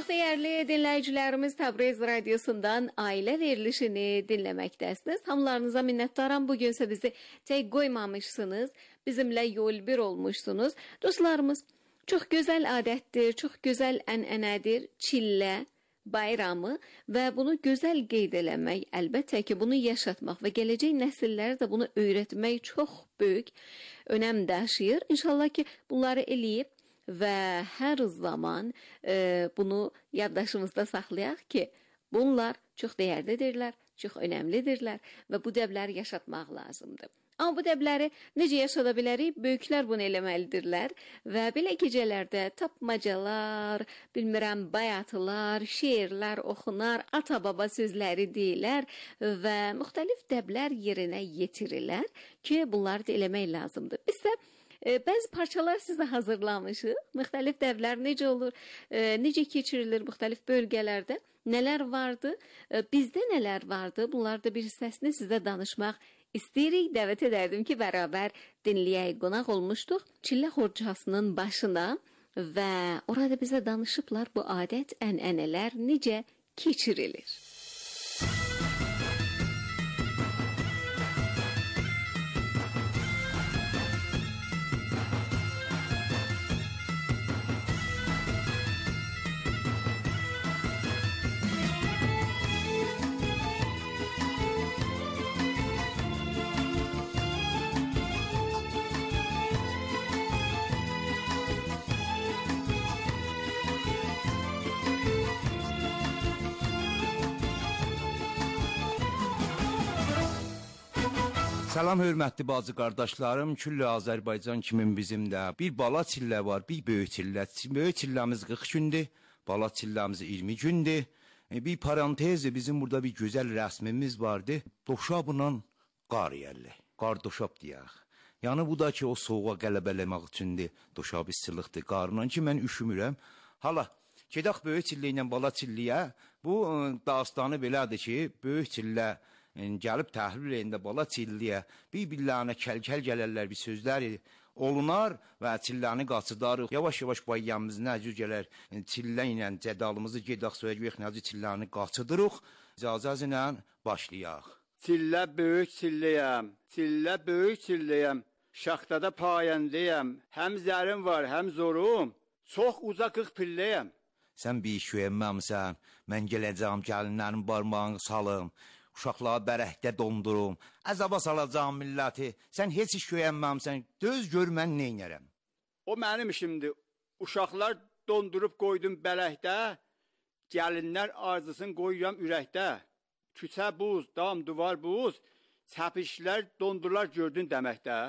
Çox dəyərli dinləyicilərimiz, Təbriz radiosundan ailə verilişini dinləməkdəsiniz. Hamılarınıza minnətdaram. Bugünsə bizi tək qoymamışsınız. Bizimlə yol bir olmuşsunuz. Dostlarımız, çox gözəl adətdir, çox gözəl ənənədir çillə bayramı və bunu gözəl qeyd eləmək, əlbəttə ki, bunu yaşatmaq və gələcək nəsillərə də bunu öyrətmək çox böyük önəm daşıyır. İnşallah ki, bunları eləyib və hər zaman e, bunu yaddaşımızda saxlayaq ki, bunlar çox dəyərlidirlər, çox önəmlidirlər və bu dəbləri yaşatmaq lazımdır. Amma bu dəbləri necə yaşada bilərik? Böyüklər bunu eləməlidirlər və belə gecələrdə tapmacalar, bilmirəm, bayatılar, şeirlər oxunar, ata-baba sözləri deyilər və müxtəlif dəblər yerinə yetirirlər ki, bunları da eləmək lazımdır. Biz də E, bəzi parçalar sizə hazırlamışıq. Müxtəlif dəvlər necə olur, e, necə keçirilir müxtəlif bölgələrdə, nələr vardı, e, bizdə nələr vardı, bunlarda bir hissəsini sizə danışmaq istəyirik. Dəvət edərdim ki, bərabər dinləyək. Qonaq olmuşduq Çillə Xorcasının başına və orada bizə danışıblar bu adət, ənənələr necə keçirilir. Salam hörmətli bacı qardaşlarım, külli Azərbaycan kimin bizim də bir bala çillə var, bir böyük çillə. Böyük çilləmiz qırx gündür, bala çilləmiz iyirmi gündür. E, bir parantezi bizim burada bir gözəl rəsmimiz vardı. Doşabla qar yerli, qar doşab deyək. Yəni bu da ki o soğuğa qələbələmək üçündür. Doşab istilikdir, qarla ki mən üşümürəm. Hala, gedək böyük çillə ilə bala çilləyə. Bu dastanı belədir ki, böyük çillə gəlib təhlil eləyəndə bala çilləyə bir-birlərinə kəl-kəl gələrlər, bir sözlər olunar və çilləni qaçıdarıq. Yavaş-yavaş bayyamız nəcür gələr, çillə ilə cədalımızı gedək söyləyək, nəcür çilləni qaçıdırıq. İcazə ilə başlayaq. Çillə böyük çilləyəm, çillə böyük çilləyəm, şaxtada payəndəyəm, həm zərim var, həm zorum, çox uca qırx pilləyəm. Sən bir iş öyrənməmsən, mən gələcəm, gəlinlərin barmağını salım. Uşaqları bərəkdə dondurum, əzaba salacağım milləti, sən heç iş öyrənməmsən, döz gör mən neynərəm. O mənim işimdir, uşaqlar dondurub qoydum bələkdə, gəlinlər arzısını qoyuram ürəkdə. Küçə buz, dam, duvar buz, çəpişlər dondurular gördün deməkdə.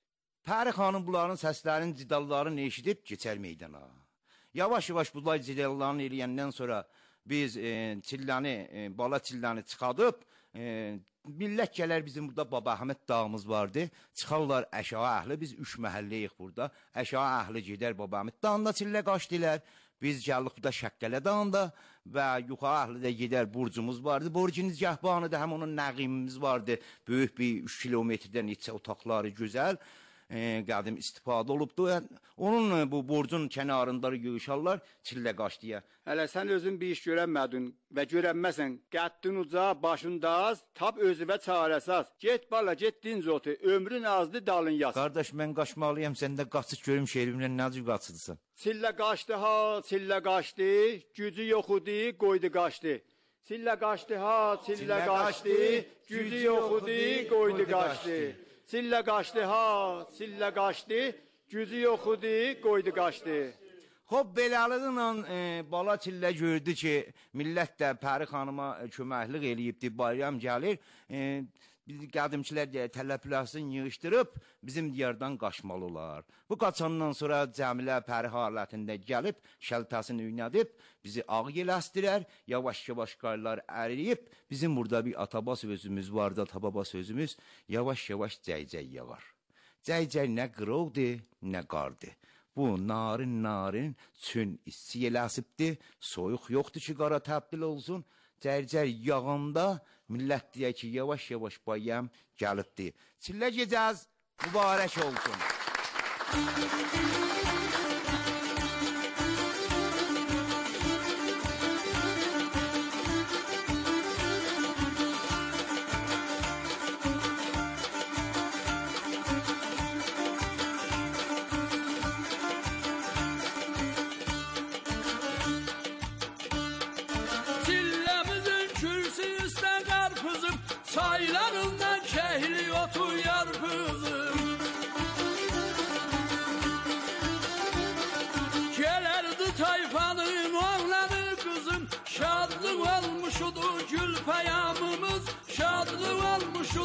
Pəri xanım bunların səslərin, cidallarını eşidib keçər meydana. Yavaş-yavaş bunlar cidallarını eləyəndən sonra biz e, çilləni, e, bala çilləni çıxadıb, e, millət gələr bizim burada Baba Əhməd dağımız vardı. Çıxarlar əşağı əhli, biz üç məhəlləyik burada. Əşağı əhli gedər Baba Əhməd dağında çillə qaçdilər. Biz gəlirik burada Şəqqələ dağında və yuxarı əhli də gedər Burcumuz vardı. Borcunuz gəhbanı da həm onun nəğimimiz vardı. Böyük bir üç kilometrdən içə otaqları gözəl. E, qədim istifadə olubdur. Onun bu borcun kənarında yığışarlar, çillə qaçdıya. Hələ sən özün bir iş görənmədin və görənməsən, qəddin uca, başın daz, tab özüvə çarəsiz. Get bala, get dinc otu, ömrün azdı dalın yaz. Qardaş, mən qaçmalıyam, sən də qaçış görüm şeirimlə nəcür qaçıdırsan. Çillə qaçdı ha, çillə qaçdı, gücü yox idi, qoydu qaçdı. Çillə qaçdı ha, çillə qaçdı, gücü yox idi, qoydu qaçdı. Çillə qaçdı ha, çillə qaçdı, gücü yox idi, qoydu qaçdı. Xob, beləliklə e, bala çillə gördü ki, millət də Pəri xanıma köməklik eləyibdir, bayram gəlir. E, qədimçilər tələplərini yığışdırıb bizim diyardan qaçmalı olar. Bu qaçandan sonra Cəmilə Pəri halətində gəlib, şəltəsini üynədib, bizi ağ yeləstirər, yavaş-yavaş qarlar əriyib, bizim burada bir ataba sözümüz vardı, atababa sözümüz, yavaş-yavaş cəycəy yağar. Cəycəy nə qırıldı, nə qardı. Bu narin-narin çün issi yeləsibdir, soyuq yoxdur ki, qara təbdil olsun. Cərcər yağanda millət deyək ki, yavaş-yavaş bayam gəlibdir. Çillə gecəz mübarək olsun.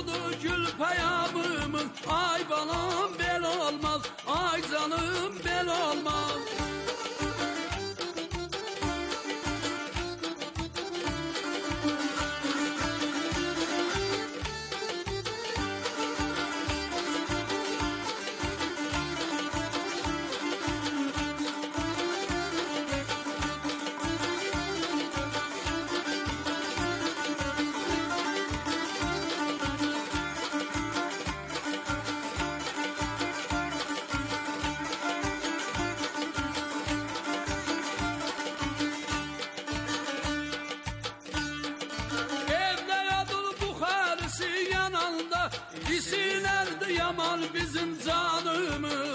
kurudu gül peyamımız. Ay balam bel olmaz, ay canım bel olmaz. Disilerdi yaman bizim canımız.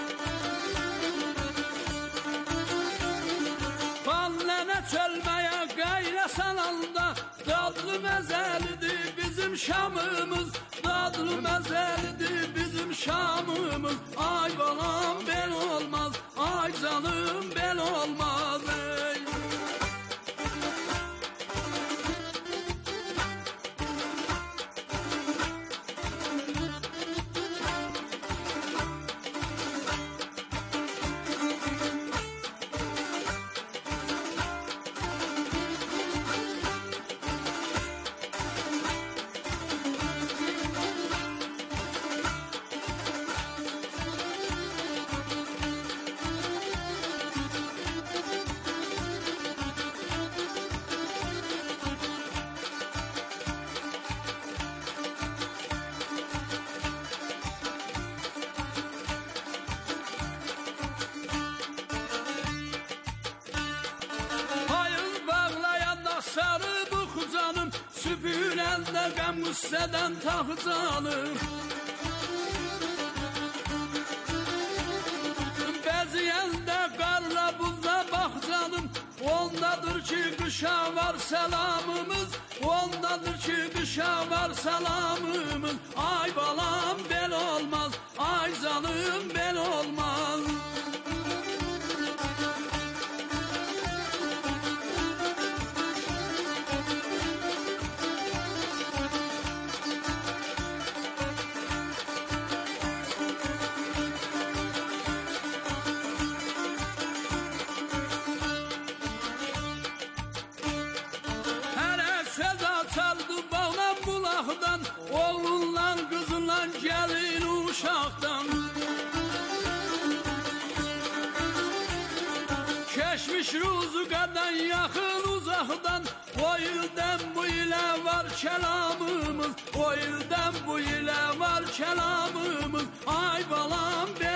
Kanlene çölmeye gayle salanda, dadlı mezeldi bizim şamımız. Dadlı mezeldi bizim şamımız. Ay balam bel olmaz, ay canım bel olmaz. Ey. Sarı bu canım, süpürende gam müsseden tah canım. Beziyende karla buzda bak canım, ondadır ki kışa var selamımız. Ondadır ki kışa var selamımız. Ay balam bel olmaz, ay canım bel olmaz. Oğlunla kızınla gelin uşaktan. Keşmiş ruzukadan yakın uzaktan. O ilden bu ile var kelamımız. O ilden bu ile var kelamımız. Ay balam be